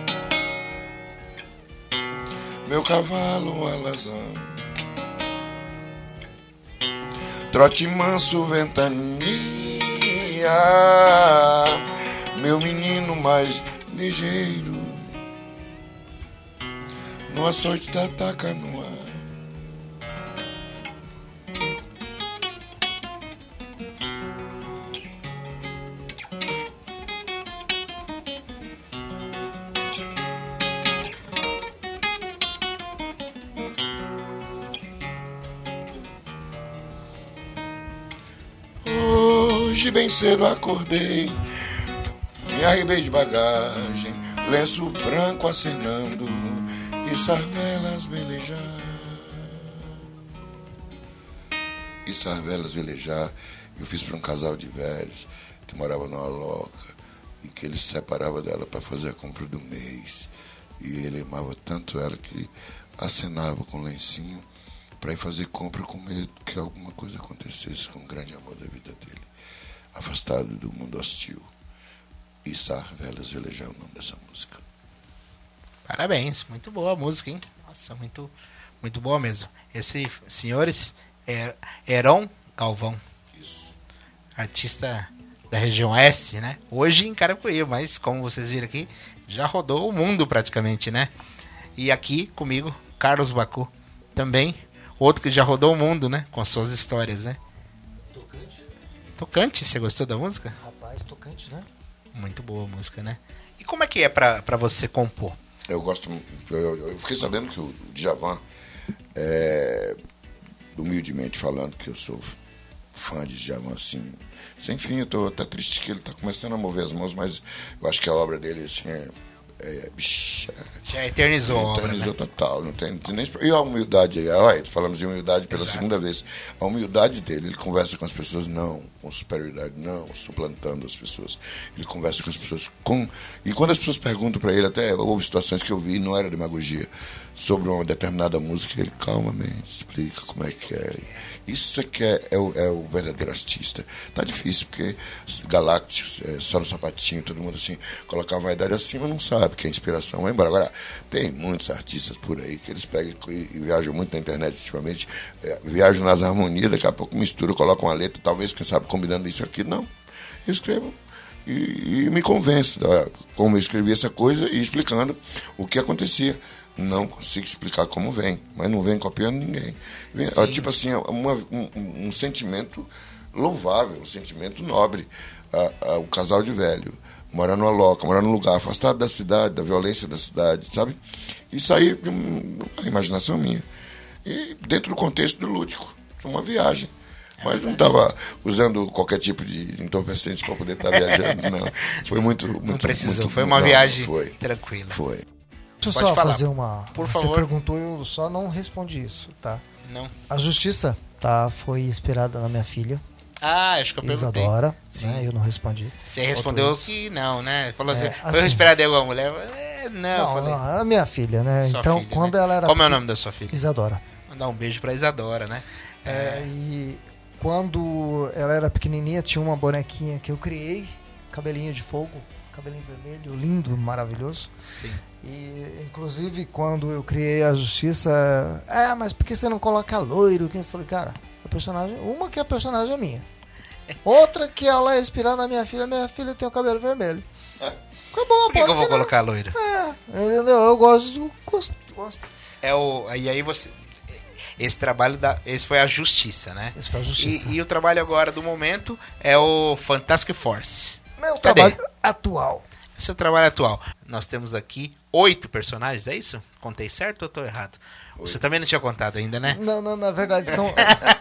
Meu cavalo alazão, trote manso ventania, meu menino mais ligeiro, no açoite da tacanoa. Hoje bem cedo acordei, me arribei de bagagem, lenço branco acenando e sarvelas velejar. E sarvelas velejar, eu fiz para um casal de velhos que morava numa loca e que ele se separava dela para fazer a compra do mês. E ele amava tanto ela que acenava com o lencinho para ir fazer compra com medo que alguma coisa acontecesse com o grande amor da vida dele, afastado do mundo hostil. E sarvelas velejar é o nome dessa música. Parabéns, muito boa a música, hein? Nossa, muito, muito boa mesmo. Esse, senhores, é Heron Galvão. Isso. Artista da região oeste, né? Hoje em Carapicuíba, mas como vocês viram aqui, já rodou o mundo praticamente, né? E aqui comigo, Carlos Bacu, também, outro que já rodou o mundo, né? Com suas histórias, né? Tocante, você gostou da música? Rapaz, tocante, né? Muito boa a música, né? E como é que é pra você compor? Eu gosto. Eu fiquei sabendo que o Djavan, humildemente falando, que eu sou fã de Djavan, assim. Sem fim, eu tô até triste que ele tá começando a mover as mãos, mas eu acho que a obra dele, assim, Já eternizou a obra, eternizou, né? total, não tem nem... E a humildade, olha, falamos de humildade pela Exato. segunda vez. A humildade dele, ele conversa com as pessoas não com superioridade, não suplantando as pessoas. Ele conversa com as pessoas com... E quando as pessoas perguntam para ele, até houve situações que eu vi, não era demagogia, sobre uma determinada música, ele calmamente explica como é que é. Isso é que é o verdadeiro artista. Tá difícil, porque Galácticos, só no sapatinho, todo mundo assim, colocar a vaidade acima, não sabe que a inspiração vai embora. Agora, tem muitos artistas por aí que eles pegam e viajam muito na internet ultimamente, viajam nas harmonias, daqui a pouco misturam, colocam uma letra, talvez, quem sabe, combinando isso aqui. Não, eu escrevo e me convenço como eu escrevi essa coisa e explicando o que acontecia. Não consigo explicar como vem, mas não vem copiando ninguém. Tipo assim, um sentimento louvável, um sentimento nobre. O casal de velho, morar numa loca, morar num lugar afastado da cidade, da violência da cidade, sabe? Isso aí de uma imaginação minha. E dentro do contexto do lúdico, uma viagem. Mas não estava usando qualquer tipo de entorpecente para poder estar viajando, não. Foi muito... Não precisou, muito, foi uma viagem tranquila. Foi. Deixa eu Pode só falar. fazer uma... Por Você favor. perguntou, eu só não respondi isso, tá? Não. A Justiça, tá, foi inspirada na minha filha, Acho que eu perguntei. Isadora, Sim. né? Eu não respondi. Você respondeu Faltou isso. que não, né? Falou assim, assim, foi inspirado de alguma mulher? Não, eu Não, falei. não, a minha filha, né? Sua Então, filha, quando né? ela era... Como é o nome da sua filha? Isadora. Mandar um beijo pra Isadora, né? E quando ela era pequenininha, tinha uma bonequinha que eu criei, cabelinho de fogo, cabelinho vermelho, lindo, maravilhoso. Sim. E, inclusive, quando eu criei a Justiça, mas por que você não coloca loiro? Eu falei, cara, a personagem, uma que a personagem é minha. Outra que ela é inspirada na minha filha tem o cabelo vermelho. Acabou, Por que eu vou colocar loiro? Entendeu? Eu gosto de... Gosto. E aí você... Esse trabalho, esse foi a Justiça, né? Esse foi a Justiça. E o trabalho agora do momento é o Fantastic Force. Meu Cadê? trabalho atual. Esse é o trabalho atual. Nós temos aqui 8 personagens, é isso? Contei certo ou estou errado? Você também não tinha contado ainda, né? Não, na verdade são...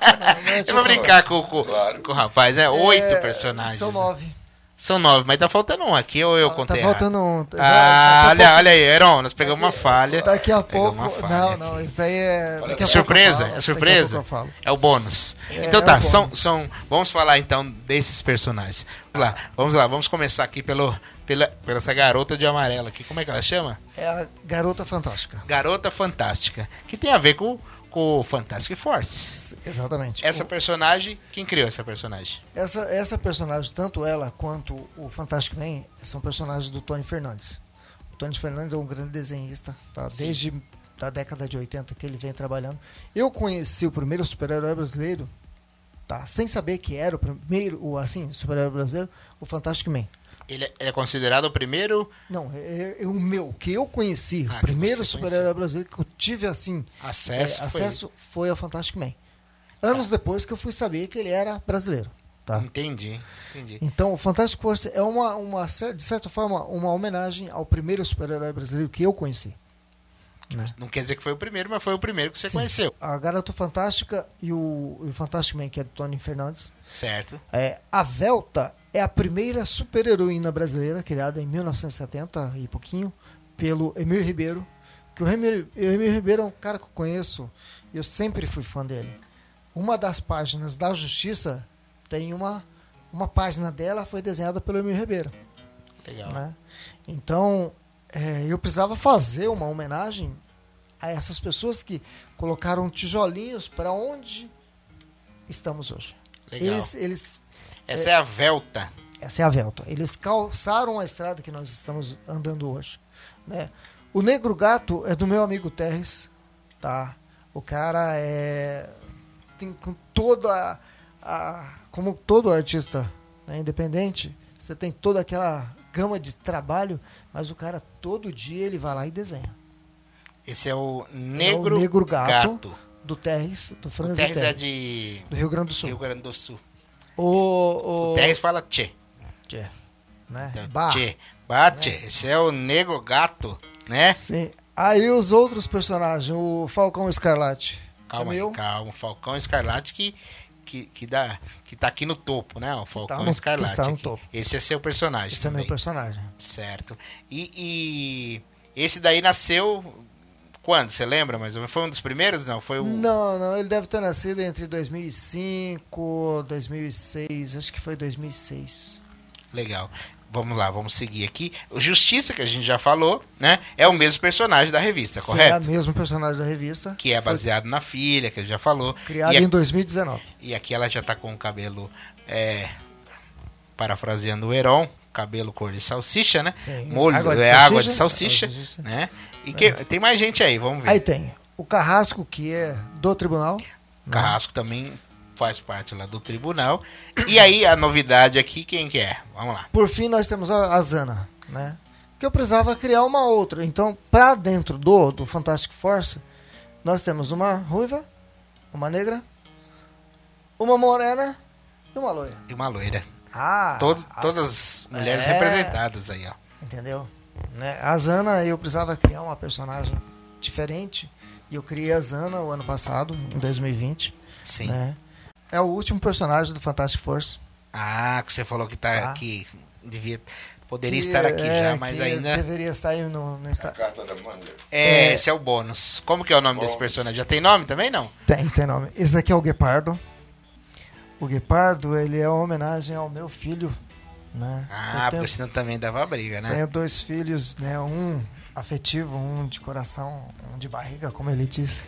Eu vou brincar com o rapaz, 8 personagens. São 9. São 9, mas tá faltando um aqui ou eu contei Tá errado? faltando um. Olha aí, Heron, nós pegamos uma falha. Daqui a Pegamos pouco... uma falha Não, aqui. isso daí é... Daqui a Surpresa? pouco eu falo. É surpresa? Daqui a pouco eu falo. É o bônus. Então é tá, o bônus. vamos falar então desses personagens. Vamos lá, vamos começar aqui pela essa garota de amarelo aqui. Como é que ela chama? É a Garota Fantástica. Garota Fantástica. Que tem a ver com o Fantastic Force. Exatamente. Essa personagem, quem criou essa personagem? Essa personagem, tanto ela quanto o Fantastic Man, são personagens do Tony Fernandes. O Tony Fernandes é um grande desenhista, tá? Desde a década de 80 que ele vem trabalhando. Eu conheci o primeiro super-herói brasileiro, tá? Sem saber que era o primeiro, super-herói brasileiro, o Fantastic Man. Ele é considerado o primeiro Não, é o meu, que eu conheci, que o primeiro você super-herói brasileiro que eu tive, acesso. foi ao Fantastic Man. Anos depois que eu fui saber que ele era brasileiro, tá? Entendi. Então, o Fantastic Force é de certa forma, uma homenagem ao primeiro super-herói brasileiro que eu conheci. Né? Não quer dizer que foi o primeiro, mas foi o primeiro que você conheceu. A Garota Fantástica e o Fantastic Man, que é do Tony Fernandes. Certo. A Velta é a primeira super-heroína brasileira, criada em 1970 e pouquinho, pelo Emílio Ribeiro. Que o Emílio Ribeiro é um cara que eu conheço e eu sempre fui fã dele. Uma das páginas da Justiça tem uma página dela, foi desenhada pelo Emílio Ribeiro. Legal. Né? Então, eu precisava fazer uma homenagem a essas pessoas que colocaram tijolinhos para onde estamos hoje. Legal. Eles Essa é a Velta. Essa é a Velta. Eles calçaram a estrada que nós estamos andando hoje. Né? O Negro Gato é do meu amigo Terres. Tá? O cara tem com toda como todo artista, né, independente, você tem toda aquela gama de trabalho, mas o cara todo dia ele vai lá e desenha. Esse é o Negro, Gato do Terres, do Franz Terres Terres, é do Rio Grande do Sul. Rio Grande do Sul. O Terres fala tchê. Tchê, né? Então, tchê. Bate. Esse é o Nego Gato, né? Sim. Aí os outros personagens, o Falcão Escarlate. Calma aí, calma. O Falcão Escarlate que tá aqui no topo, né? O Falcão Escarlate. Que está no topo. Esse é seu personagem. Esse também. É meu personagem. Certo. E esse daí nasceu quando? Você lembra? Mas foi um dos primeiros? Não, foi o... Não, ele deve ter nascido entre 2005 e 2006. Acho que foi 2006. Legal. Vamos lá, vamos seguir aqui. O Justiça, que a gente já falou, né? É o mesmo personagem da revista, correto? É o mesmo personagem da revista. Que é baseado na filha, que a gente já falou. Criado em 2019. E aqui ela já tá com o cabelo, parafraseando o Heron, cabelo cor de salsicha, né? Sim. Molho, água de salsicha, né? E tem mais gente aí, vamos ver. Aí tem o Carrasco, que é do tribunal. Carrasco também faz parte lá do tribunal. E aí a novidade aqui, quem que é? Vamos lá. Por fim, nós temos a Zana, né? Que eu precisava criar uma outra. Então, pra dentro do Fantastic Force, nós temos uma ruiva, uma negra, uma morena e uma loira. E uma loira. Ah, todas as mulheres representadas aí, ó. Entendeu? Né? A Zana, eu precisava criar uma personagem diferente. E eu criei a Zana o ano passado, em 2020. Sim. Né? É o último personagem do Fantastic Force. Ah, que você falou que que poderia estar aqui já, mas ainda... Deveria estar aí no A carta da manga. Esse é o bônus. Como que é o nome desse personagem? Já tem nome também, não? Tem nome. Esse daqui é o Guepardo. O Guepardo, ele é uma homenagem ao meu filho, né? Porque senão também dava briga, né? Tenho 2 filhos, né? Um afetivo, um de coração, um de barriga, como ele disse.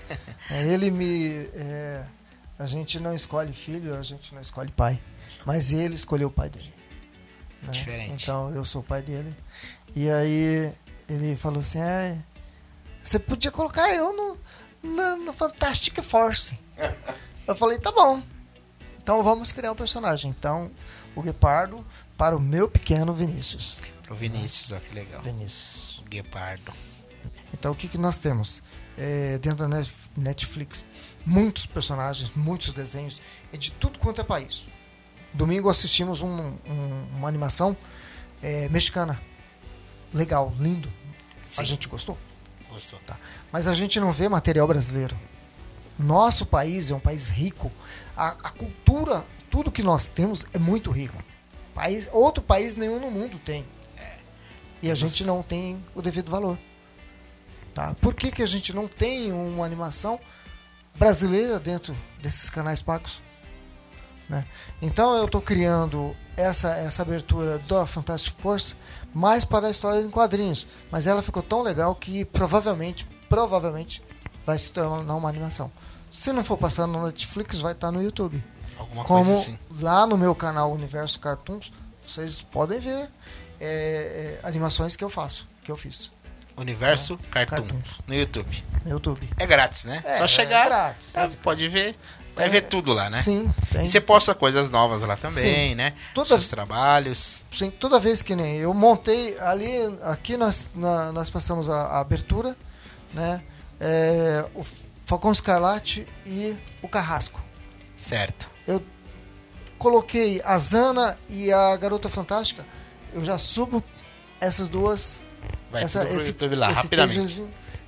A gente não escolhe filho, a gente não escolhe pai. Mas ele escolheu o pai dele. Né? Diferente. Então, eu sou o pai dele. E aí, ele falou assim, você podia colocar eu no Fantastic Force. Eu falei, tá bom. Então, vamos criar um personagem. Então, o Guepardo para o meu pequeno Vinícius. O Vinícius, ó, que legal. Vinícius. O Guepardo. Então, o que nós temos? Dentro da Netflix, muitos personagens, muitos desenhos, de tudo quanto é país. Domingo assistimos uma animação mexicana. Legal, lindo. Sim. A gente gostou? Gostou. Tá. Mas a gente não vê material brasileiro. Nosso país é um país rico. A cultura, tudo que nós temos é muito rico. Outro país nenhum no mundo tem. E a gente não tem o devido valor. Tá? Por que a gente não tem uma animação brasileira dentro desses canais pagos? Né? Então eu estou criando essa abertura do Fantastic Force mais para a história em quadrinhos. Mas ela ficou tão legal que provavelmente vai se tornar uma animação. Se não for passar no Netflix, vai estar no YouTube. Alguma Como coisa assim. Lá no meu canal Universo Cartoons, vocês podem ver animações que eu fiz. Universo Cartoons. No YouTube. No YouTube. É grátis, né? Só chegar, grátis. pode ver. Vai ver tudo lá, né? Sim. Tem. E você posta coisas novas lá também, Sim. né? Seus trabalhos. Sim, toda vez que nem eu montei aqui nós passamos a abertura, né? O Falcão Escarlate e o Carrasco. Certo. Eu coloquei a Zana e a Garota Fantástica. Eu já subo essas duas. Vai tudo pro YouTube lá, rapidamente.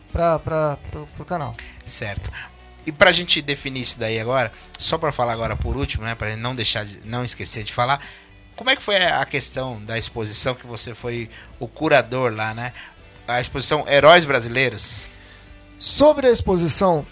Pro canal. Certo. E pra gente definir isso daí agora, só pra falar agora por último, né? Pra não esquecer de falar, como é que foi a questão da exposição que você foi o curador lá, né? A exposição Heróis Brasileiros. Sobre a exposição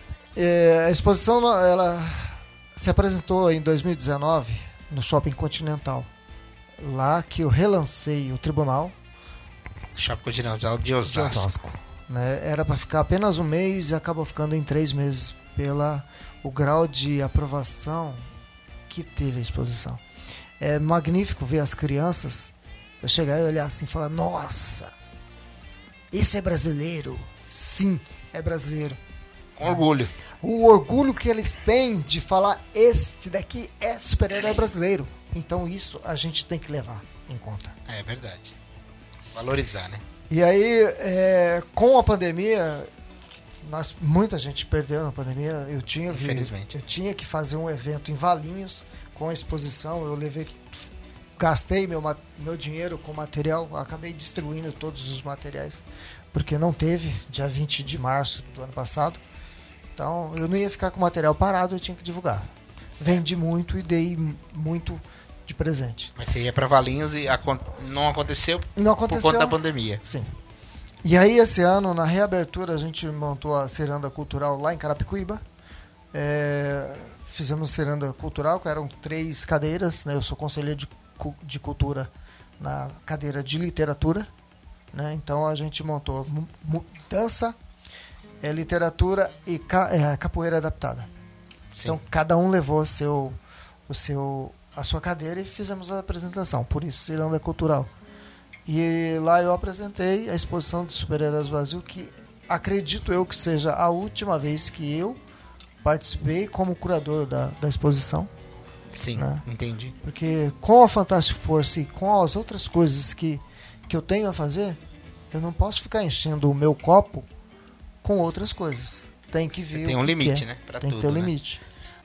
ela se apresentou em 2019 no Shopping Continental. Lá que eu relancei o Tribunal. Shopping Continental de Osasco. Né? Era para ficar apenas um mês e acabou ficando em 3 meses o grau de aprovação que teve a exposição. É magnífico ver as crianças chegar e olhar assim e falar, nossa, esse é brasileiro. Sim, é brasileiro. Com orgulho. O orgulho que eles têm de falar, este daqui é super-herói brasileiro. Então isso a gente tem que levar em conta. É verdade. Valorizar, né? E aí, com a pandemia, muita gente perdeu na pandemia. Eu tinha que fazer um evento em Valinhos com a exposição, eu gastei meu dinheiro com material, acabei distribuindo todos os materiais, porque não teve, dia 20 de março do ano passado. Então, eu não ia ficar com o material parado, eu tinha que divulgar. Vendi muito e dei muito de presente. Mas você ia para Valinhos e não aconteceu por conta da pandemia. Sim. E aí, esse ano, na reabertura, a gente montou a Ciranda Cultural lá em Carapicuíba. Fizemos Ciranda Cultural, que eram 3 cadeiras, né? Eu sou conselheiro de cultura na cadeira de literatura, né? Então, a gente montou dança, literatura e capoeira adaptada. Sim. Então, cada um levou a sua cadeira e fizemos a apresentação. Por isso, Ciranda Cultural. E lá eu apresentei a exposição de Super-Heróis Brasil, que acredito eu que seja a última vez que eu participei como curador da exposição. Sim, né? Entendi. Porque com a Fantastic Force e com as outras coisas que eu tenho a fazer, eu não posso ficar enchendo o meu copo com outras coisas. Tem que ver. Tem um limite, né? Tem que ter um limite.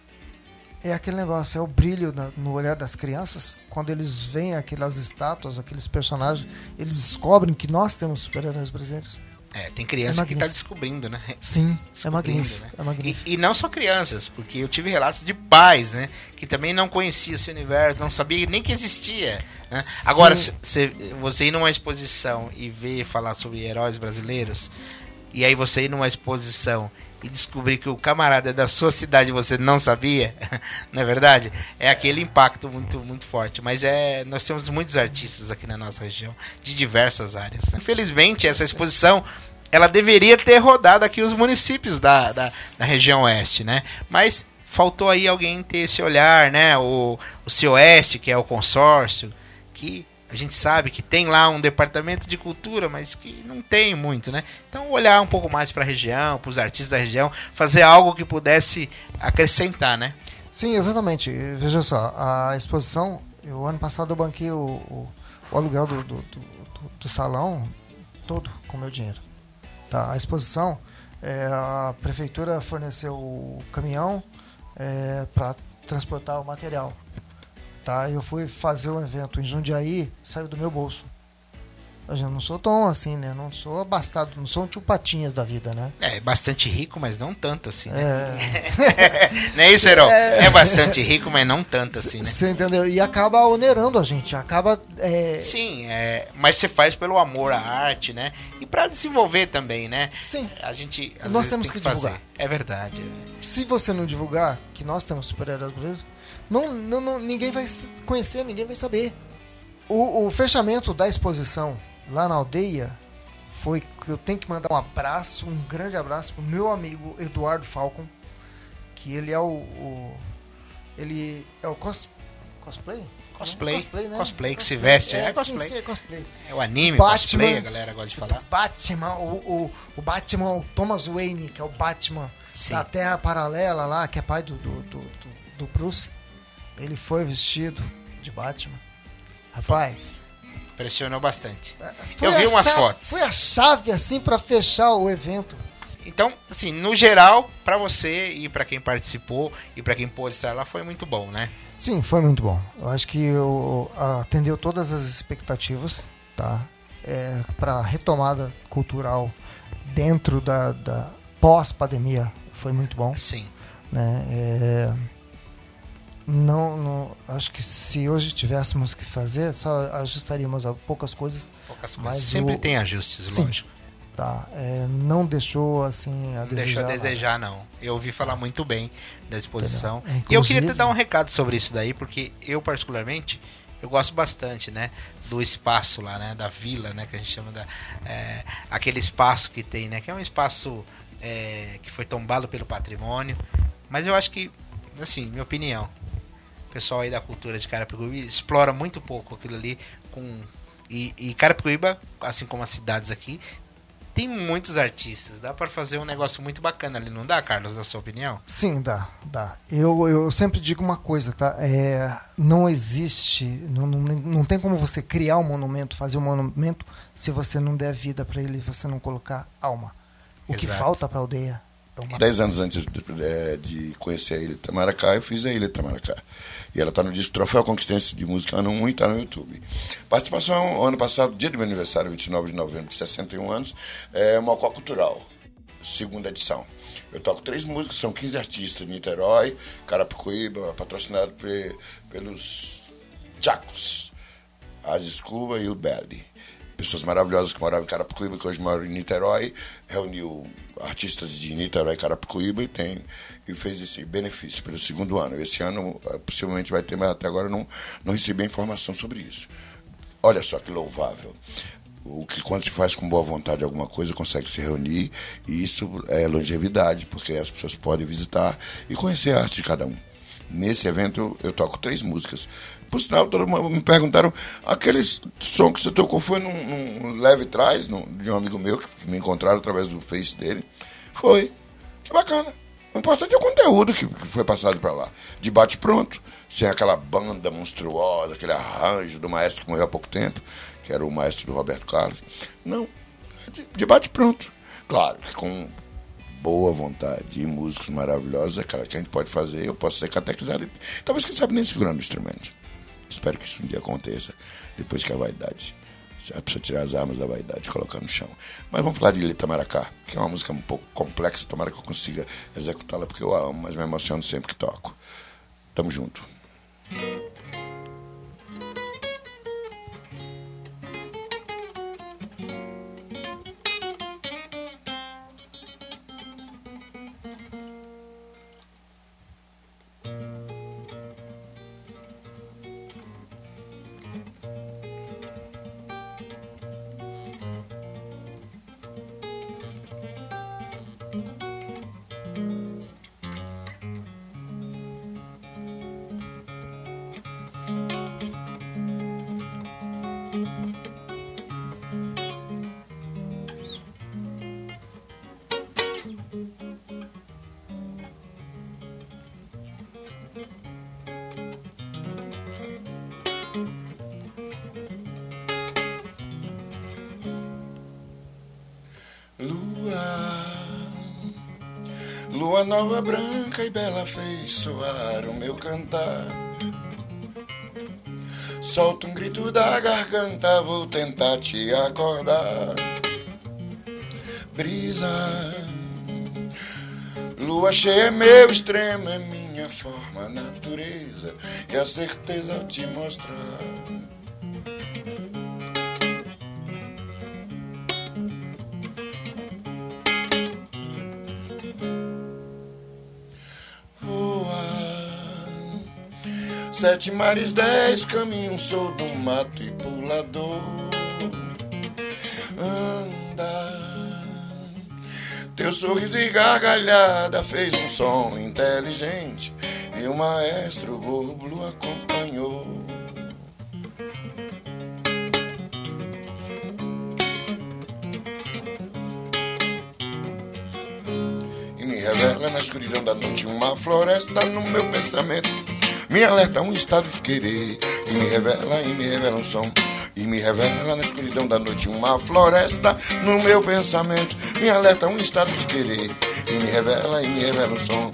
É aquele negócio, é o brilho no olhar das crianças, quando eles veem aquelas estátuas, aqueles personagens, eles descobrem que nós temos super-heróis brasileiros. Tem criança que está descobrindo, né? Sim, é magnífico. Né? É magnífico. E não só crianças, porque eu tive relatos de pais, né? Que também não conheciam esse universo, não sabia nem que existia. Né? Agora, você ir numa exposição e ver falar sobre heróis brasileiros, e aí você ir numa exposição e descobrir que o camarada é da sua cidade e você não sabia, não é verdade? É aquele impacto muito, muito forte. Mas nós temos muitos artistas aqui na nossa região, de diversas áreas. Infelizmente, essa exposição, ela deveria ter rodado aqui os municípios da região oeste, né? Mas faltou aí alguém ter esse olhar, né? O CIOeste, que é o consórcio, que a gente sabe que tem lá um departamento de cultura, mas que não tem muito, né? Então, olhar um pouco mais para a região, para os artistas da região, fazer algo que pudesse acrescentar, né? Sim, exatamente. Veja só, a exposição, o ano passado eu banquei o aluguel do salão todo com meu dinheiro. Tá? A exposição, a prefeitura forneceu o caminhão para transportar o material. Tá, eu fui fazer um evento em Jundiaí, saiu do meu bolso. Eu já não sou tão assim, né? Não sou abastado, não sou um tio Patinhas da vida, né? Bastante rico, mas não tanto assim, né? Não é isso, Herói? É bastante rico, mas não tanto assim, né? Você entendeu? E acaba onerando a gente, acaba... Sim, mas você faz pelo amor à arte, né? E para desenvolver também, né? Sim. A gente, nós temos que divulgar. Fazer. É verdade. Se você não divulgar que nós temos super-heróis brasileiros, ninguém vai conhecer, ninguém vai saber. O fechamento da exposição lá na aldeia foi que eu tenho que mandar um grande abraço pro meu amigo Eduardo Falcon, que ele é o cosplay? Cosplay, né? Cosplay que se veste, cosplay. Sim, é cosplay. É o anime, Batman, cosplay, a galera gosta de falar. Batman, o Batman, o Thomas Wayne, que é o Batman Sim. da Terra Paralela lá, que é pai do Bruce. Ele foi vestido de Batman. Rapaz, impressionou bastante. Eu vi umas fotos. Foi a chave, assim, pra fechar o evento. Então, assim, no geral, pra você e pra quem participou e pra quem pôde estar lá, foi muito bom, né? Sim, foi muito bom. Eu acho que atendeu todas as expectativas, tá? Pra retomada cultural dentro da pós-pandemia, foi muito bom. Sim. Né? Não, acho que se hoje tivéssemos que fazer, só ajustaríamos poucas coisas. Mas sempre tem ajustes, lógico. Tá, não deixou assim a desejar. Não deixou a desejar, não. Eu ouvi falar muito bem da exposição. Inclusive, e eu queria te dar um recado sobre isso daí, porque eu particularmente, eu gosto bastante, né, do espaço lá, né, da vila, né, que a gente chama aquele espaço que tem, né, que é um espaço que foi tombado pelo patrimônio. Mas eu acho que, assim, minha opinião, o pessoal aí da cultura de Carapicuíba explora muito pouco aquilo ali. E Carapicuíba, assim como as cidades aqui, tem muitos artistas. Dá para fazer um negócio muito bacana ali, não dá, Carlos, na sua opinião? Sim, dá. Eu sempre digo uma coisa, tá? Não existe, não tem como você criar um monumento, fazer um monumento, se você não der vida para ele, você não colocar alma. O que falta para a aldeia 10 anos antes de conhecer a Ilha de Itamaracá, eu fiz a Ilha de Itamaracá. E ela está no disco Troféu Conquistense de Música Ano 1 e está no YouTube. Participação, ano passado, dia do meu aniversário, 29 de novembro, de 61 anos, Mocó Cultural, segunda edição. Eu toco 3 músicas, são 15 artistas de Niterói, Carapicuíba, patrocinado pelos Jacos, Asis Cuba e o Belly. Pessoas maravilhosas que moravam em Carapicuíba, que hoje moram em Niterói, reuniu artistas de Niterói e Carapicuíba e fez esse benefício pelo segundo ano. Esse ano possivelmente vai ter, mas até agora não recebi a informação sobre isso. Olha só que louvável. O que quando se faz com boa vontade alguma coisa, consegue se reunir, e isso é longevidade, porque as pessoas podem visitar e conhecer a arte de cada um. Nesse evento eu toco 3 músicas. Por sinal, todo mundo me perguntaram, aquele som que você tocou foi num leve trás, de um amigo meu, que me encontraram através do Face dele. Foi. Que bacana. O importante é o conteúdo que foi passado para lá. De bate pronto, sem aquela banda monstruosa, aquele arranjo do maestro que morreu há pouco tempo, que era o maestro do Roberto Carlos. Não, de bate pronto. Claro, com boa vontade e músicos maravilhosos, é claro que a gente pode fazer, eu posso ser catequizado. Talvez, quem sabe, nem segurando o instrumento. Espero que isso um dia aconteça, depois que a vaidade, a pessoa tirar as armas da vaidade e colocar no chão. Mas vamos falar de Ilha de Itamaracá, que é uma música um pouco complexa, tomara que eu consiga executá-la, porque eu a amo, mas me emociono sempre que toco. Tamo junto. Lua nova, branca e bela, fez soar o meu cantar. Solta um grito da garganta, vou tentar te acordar. Brisa, lua cheia é meu extremo, é minha forma, natureza, e a certeza ao te mostrar. Voa, 7 mares, 10 caminhos, sou do mato e pulador. Anda, teu sorriso e gargalhada fez um som inteligente e o maestro Borbo acompanhou. E me revela na escuridão da noite uma floresta no meu pensamento. Me alerta um estado de querer e me revela um som. E me revela na escuridão da noite uma floresta no meu pensamento. Me alerta um estado de querer e me revela um som.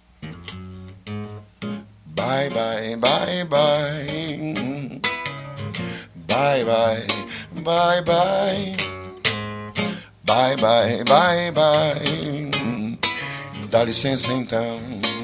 Bye, bye, bye, bye. Bye, bye, bye, bye. Bye, bye, bye, bye. Dá licença então,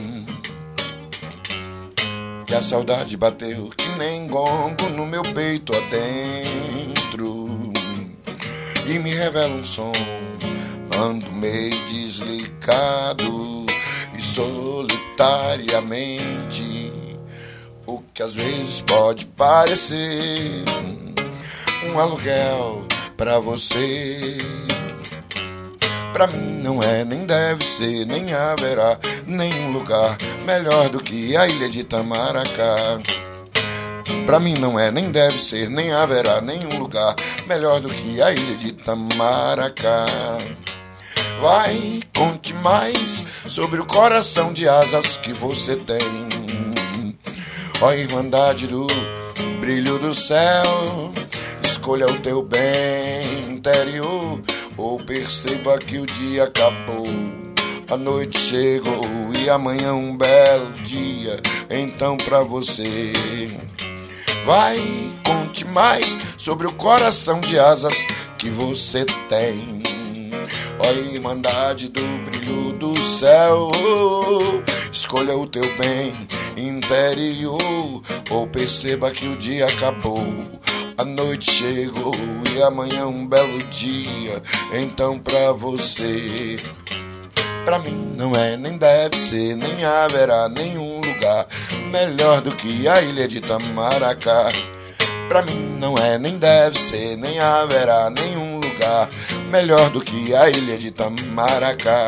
que a saudade bateu que nem gongo no meu peito adentro e me revela um som. Ando meio desligado e solitariamente, o que às vezes pode parecer um aluguel pra você. Pra mim não é, nem deve ser, nem haverá nenhum lugar melhor do que a ilha de Itamaracá. Pra mim não é, nem deve ser, nem haverá nenhum lugar melhor do que a ilha de Itamaracá. Vai, conte mais sobre o coração de asas que você tem. Ó irmandade do brilho do céu, escolha o teu bem interior, ou perceba que o dia acabou. A noite chegou e amanhã um belo dia. Então pra você, vai, conte mais sobre o coração de asas que você tem. Ó, a irmandade do brilho do céu, escolha o teu bem interior, ou perceba que o dia acabou. A noite chegou e amanhã um belo dia. Então pra você, pra mim não é, nem deve ser, nem haverá nenhum lugar melhor do que a ilha de Itamaracá. Pra mim não é, nem deve ser, nem haverá nenhum lugar melhor do que a ilha de Itamaracá.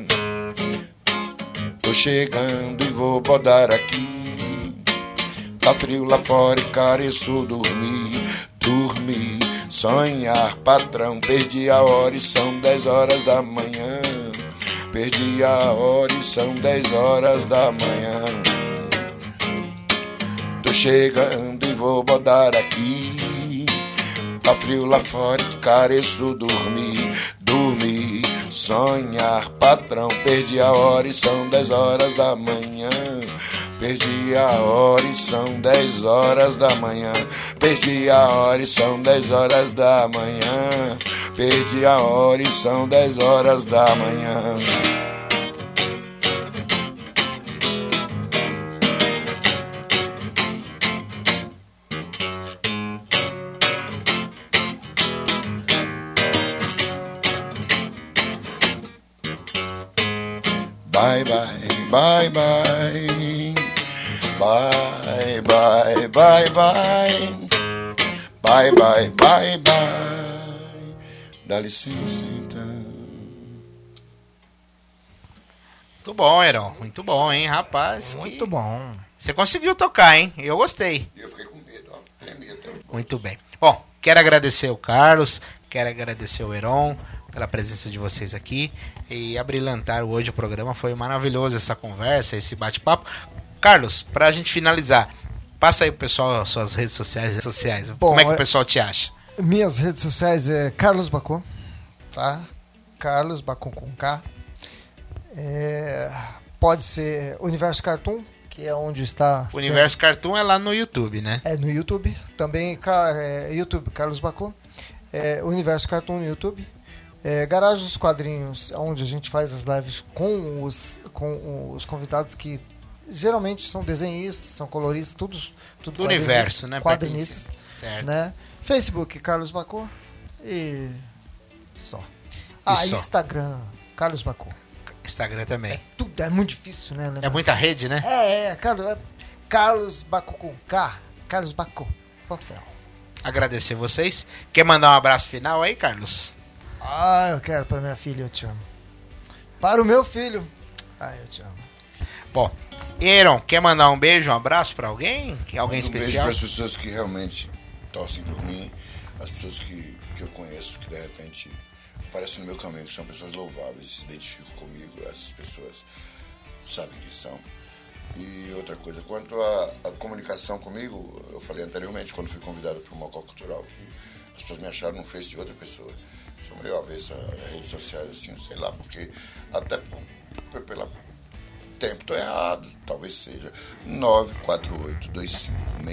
Tô chegando e vou bodar aqui. Tá frio lá fora e careço dormir, sonhar, patrão. Perdi a hora e são 10 horas da manhã. Perdi a hora e são 10 horas da manhã. Tô chegando e vou bodar aqui. Tá frio lá fora e careço dormir, sonhar, patrão. Perdi a hora e são 10 horas da manhã. Perdi a hora e são 10 horas da manhã. Perdi a hora e são 10 horas da manhã. Perdi a hora e são 10 horas da manhã. Bye bye, bye bye. Bye bye, bye bye. Bye bye, bye bye. Dá licença então. Muito bom, Heron. Muito bom, hein, rapaz. Muito bom. Você conseguiu tocar, hein? Eu gostei. Eu fiquei com medo, ó. Tremi até um pouco. Muito bem. Bom, quero agradecer o Carlos, quero agradecer o Heron pela presença de vocês aqui e abrilhantaram hoje o programa. Foi maravilhoso essa conversa, esse bate-papo. Carlos, pra gente finalizar, passa aí pro pessoal as suas redes sociais. Bom, como é que o pessoal te acha? Minhas redes sociais é Carlos Bacô, tá? Carlos Bacô com K. Pode ser Universo Cartoon, que é onde está... O Universo Cartoon é lá no YouTube, né? É no YouTube. Também YouTube Carlos Bacô. Universo Cartoon no YouTube. Garagem dos Quadrinhos, onde a gente faz as lives com os convidados que geralmente são desenhistas, são coloristas, tudo do universo, né? Quadrinistas, certo. Né? Facebook Carlos Bacô e só. Instagram Carlos Bacô. Instagram também. Tudo é muito difícil, né? É muita rede, né? Carlos Bacô com K, Carlos Bacô. Ponto final. Agradecer vocês. Quer mandar um abraço final aí, Carlos? Eu quero para minha filha, eu te amo. Para o meu filho, eu te amo. Bom, Heron, quer mandar um beijo, um abraço para alguém? Alguém especial? Um beijo para as pessoas que realmente torcem por mim, as pessoas que eu conheço, que de repente aparecem no meu caminho, que são pessoas louváveis, se identificam comigo, essas pessoas sabem quem são. E outra coisa, quanto à comunicação comigo, eu falei anteriormente, quando fui convidado para o Mocó Cultural, que as pessoas me acharam no Face de outra pessoa. Sou meio avesso a redes sociais, assim, sei lá, porque até pela tempo tô errado, talvez seja 948256662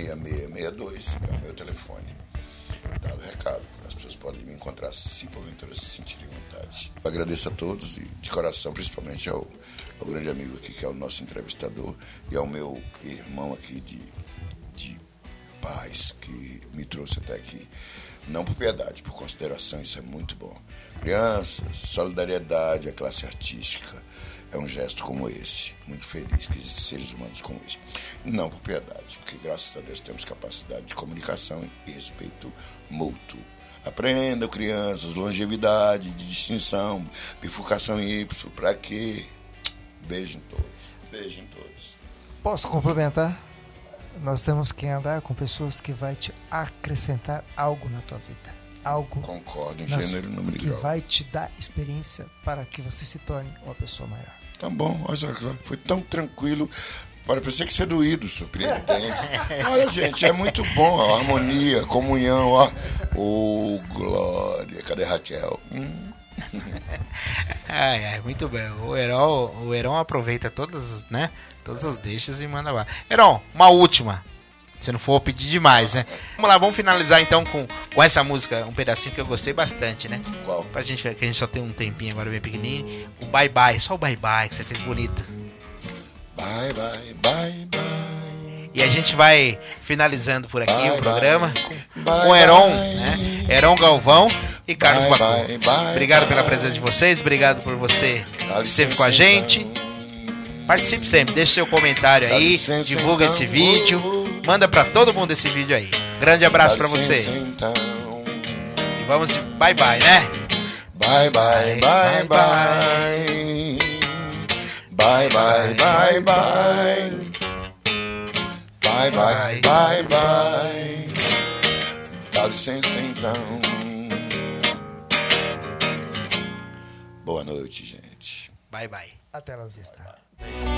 é o meu telefone. Dado o recado, as pessoas podem me encontrar se porventura se sentirem vontade. Eu agradeço a todos e de coração, principalmente ao grande amigo aqui, que é o nosso entrevistador, e ao meu irmão aqui de paz, que me trouxe até aqui. Não por piedade, por consideração, isso é muito bom. Crianças, solidariedade, a classe artística, é um gesto como esse. Muito feliz que existem seres humanos como esse. Não por piedade, porque graças a Deus temos capacidade de comunicação e respeito mútuo. Aprendam, crianças, longevidade, de distinção, bifurcação Y, pra quê? Beijo em todos. Beijo em todos. Posso complementar? Nós temos que andar com pessoas que vai te acrescentar algo na tua vida. Algo. Concordo, em gênero e número que vai te dar experiência para que você se torne uma pessoa maior. Tá bom, olha só, foi tão tranquilo. Parecia que ser doído, surpreendente. Olha, gente, é muito bom a harmonia, a comunhão, ó. Glória, cadê Raquel? Muito bem. O Heron aproveita todas as deixas e manda lá. Heron, uma última. Se não for pedir demais, né? Vamos lá, vamos finalizar então com essa música, um pedacinho que eu gostei bastante, né? Qual? Pra gente ver que a gente só tem um tempinho agora bem pequenininho. O Bye Bye, só o Bye Bye que você fez bonito. Bye, bye, bye, bye. E a gente vai finalizando por aqui Bye, o programa bye, com Heron, bye. né? Heron Galvão e Carlos Bye, Bacu. bye, bye, Obrigado pela bye. presença de vocês, obrigado por você Dá que esteve com a licença, gente. então. Participe sempre, deixe seu comentário Dá aí, licença, divulga então. esse vídeo, manda pra todo mundo esse vídeo aí. Grande abraço pra você. Então. E vamos de bye bye, né? Bye, bye, bye, bye. Bye, bye, bye, bye. Bye, bye, bye, bye. Dá licença então. Boa noite, gente. Bye bye. Até lá vista.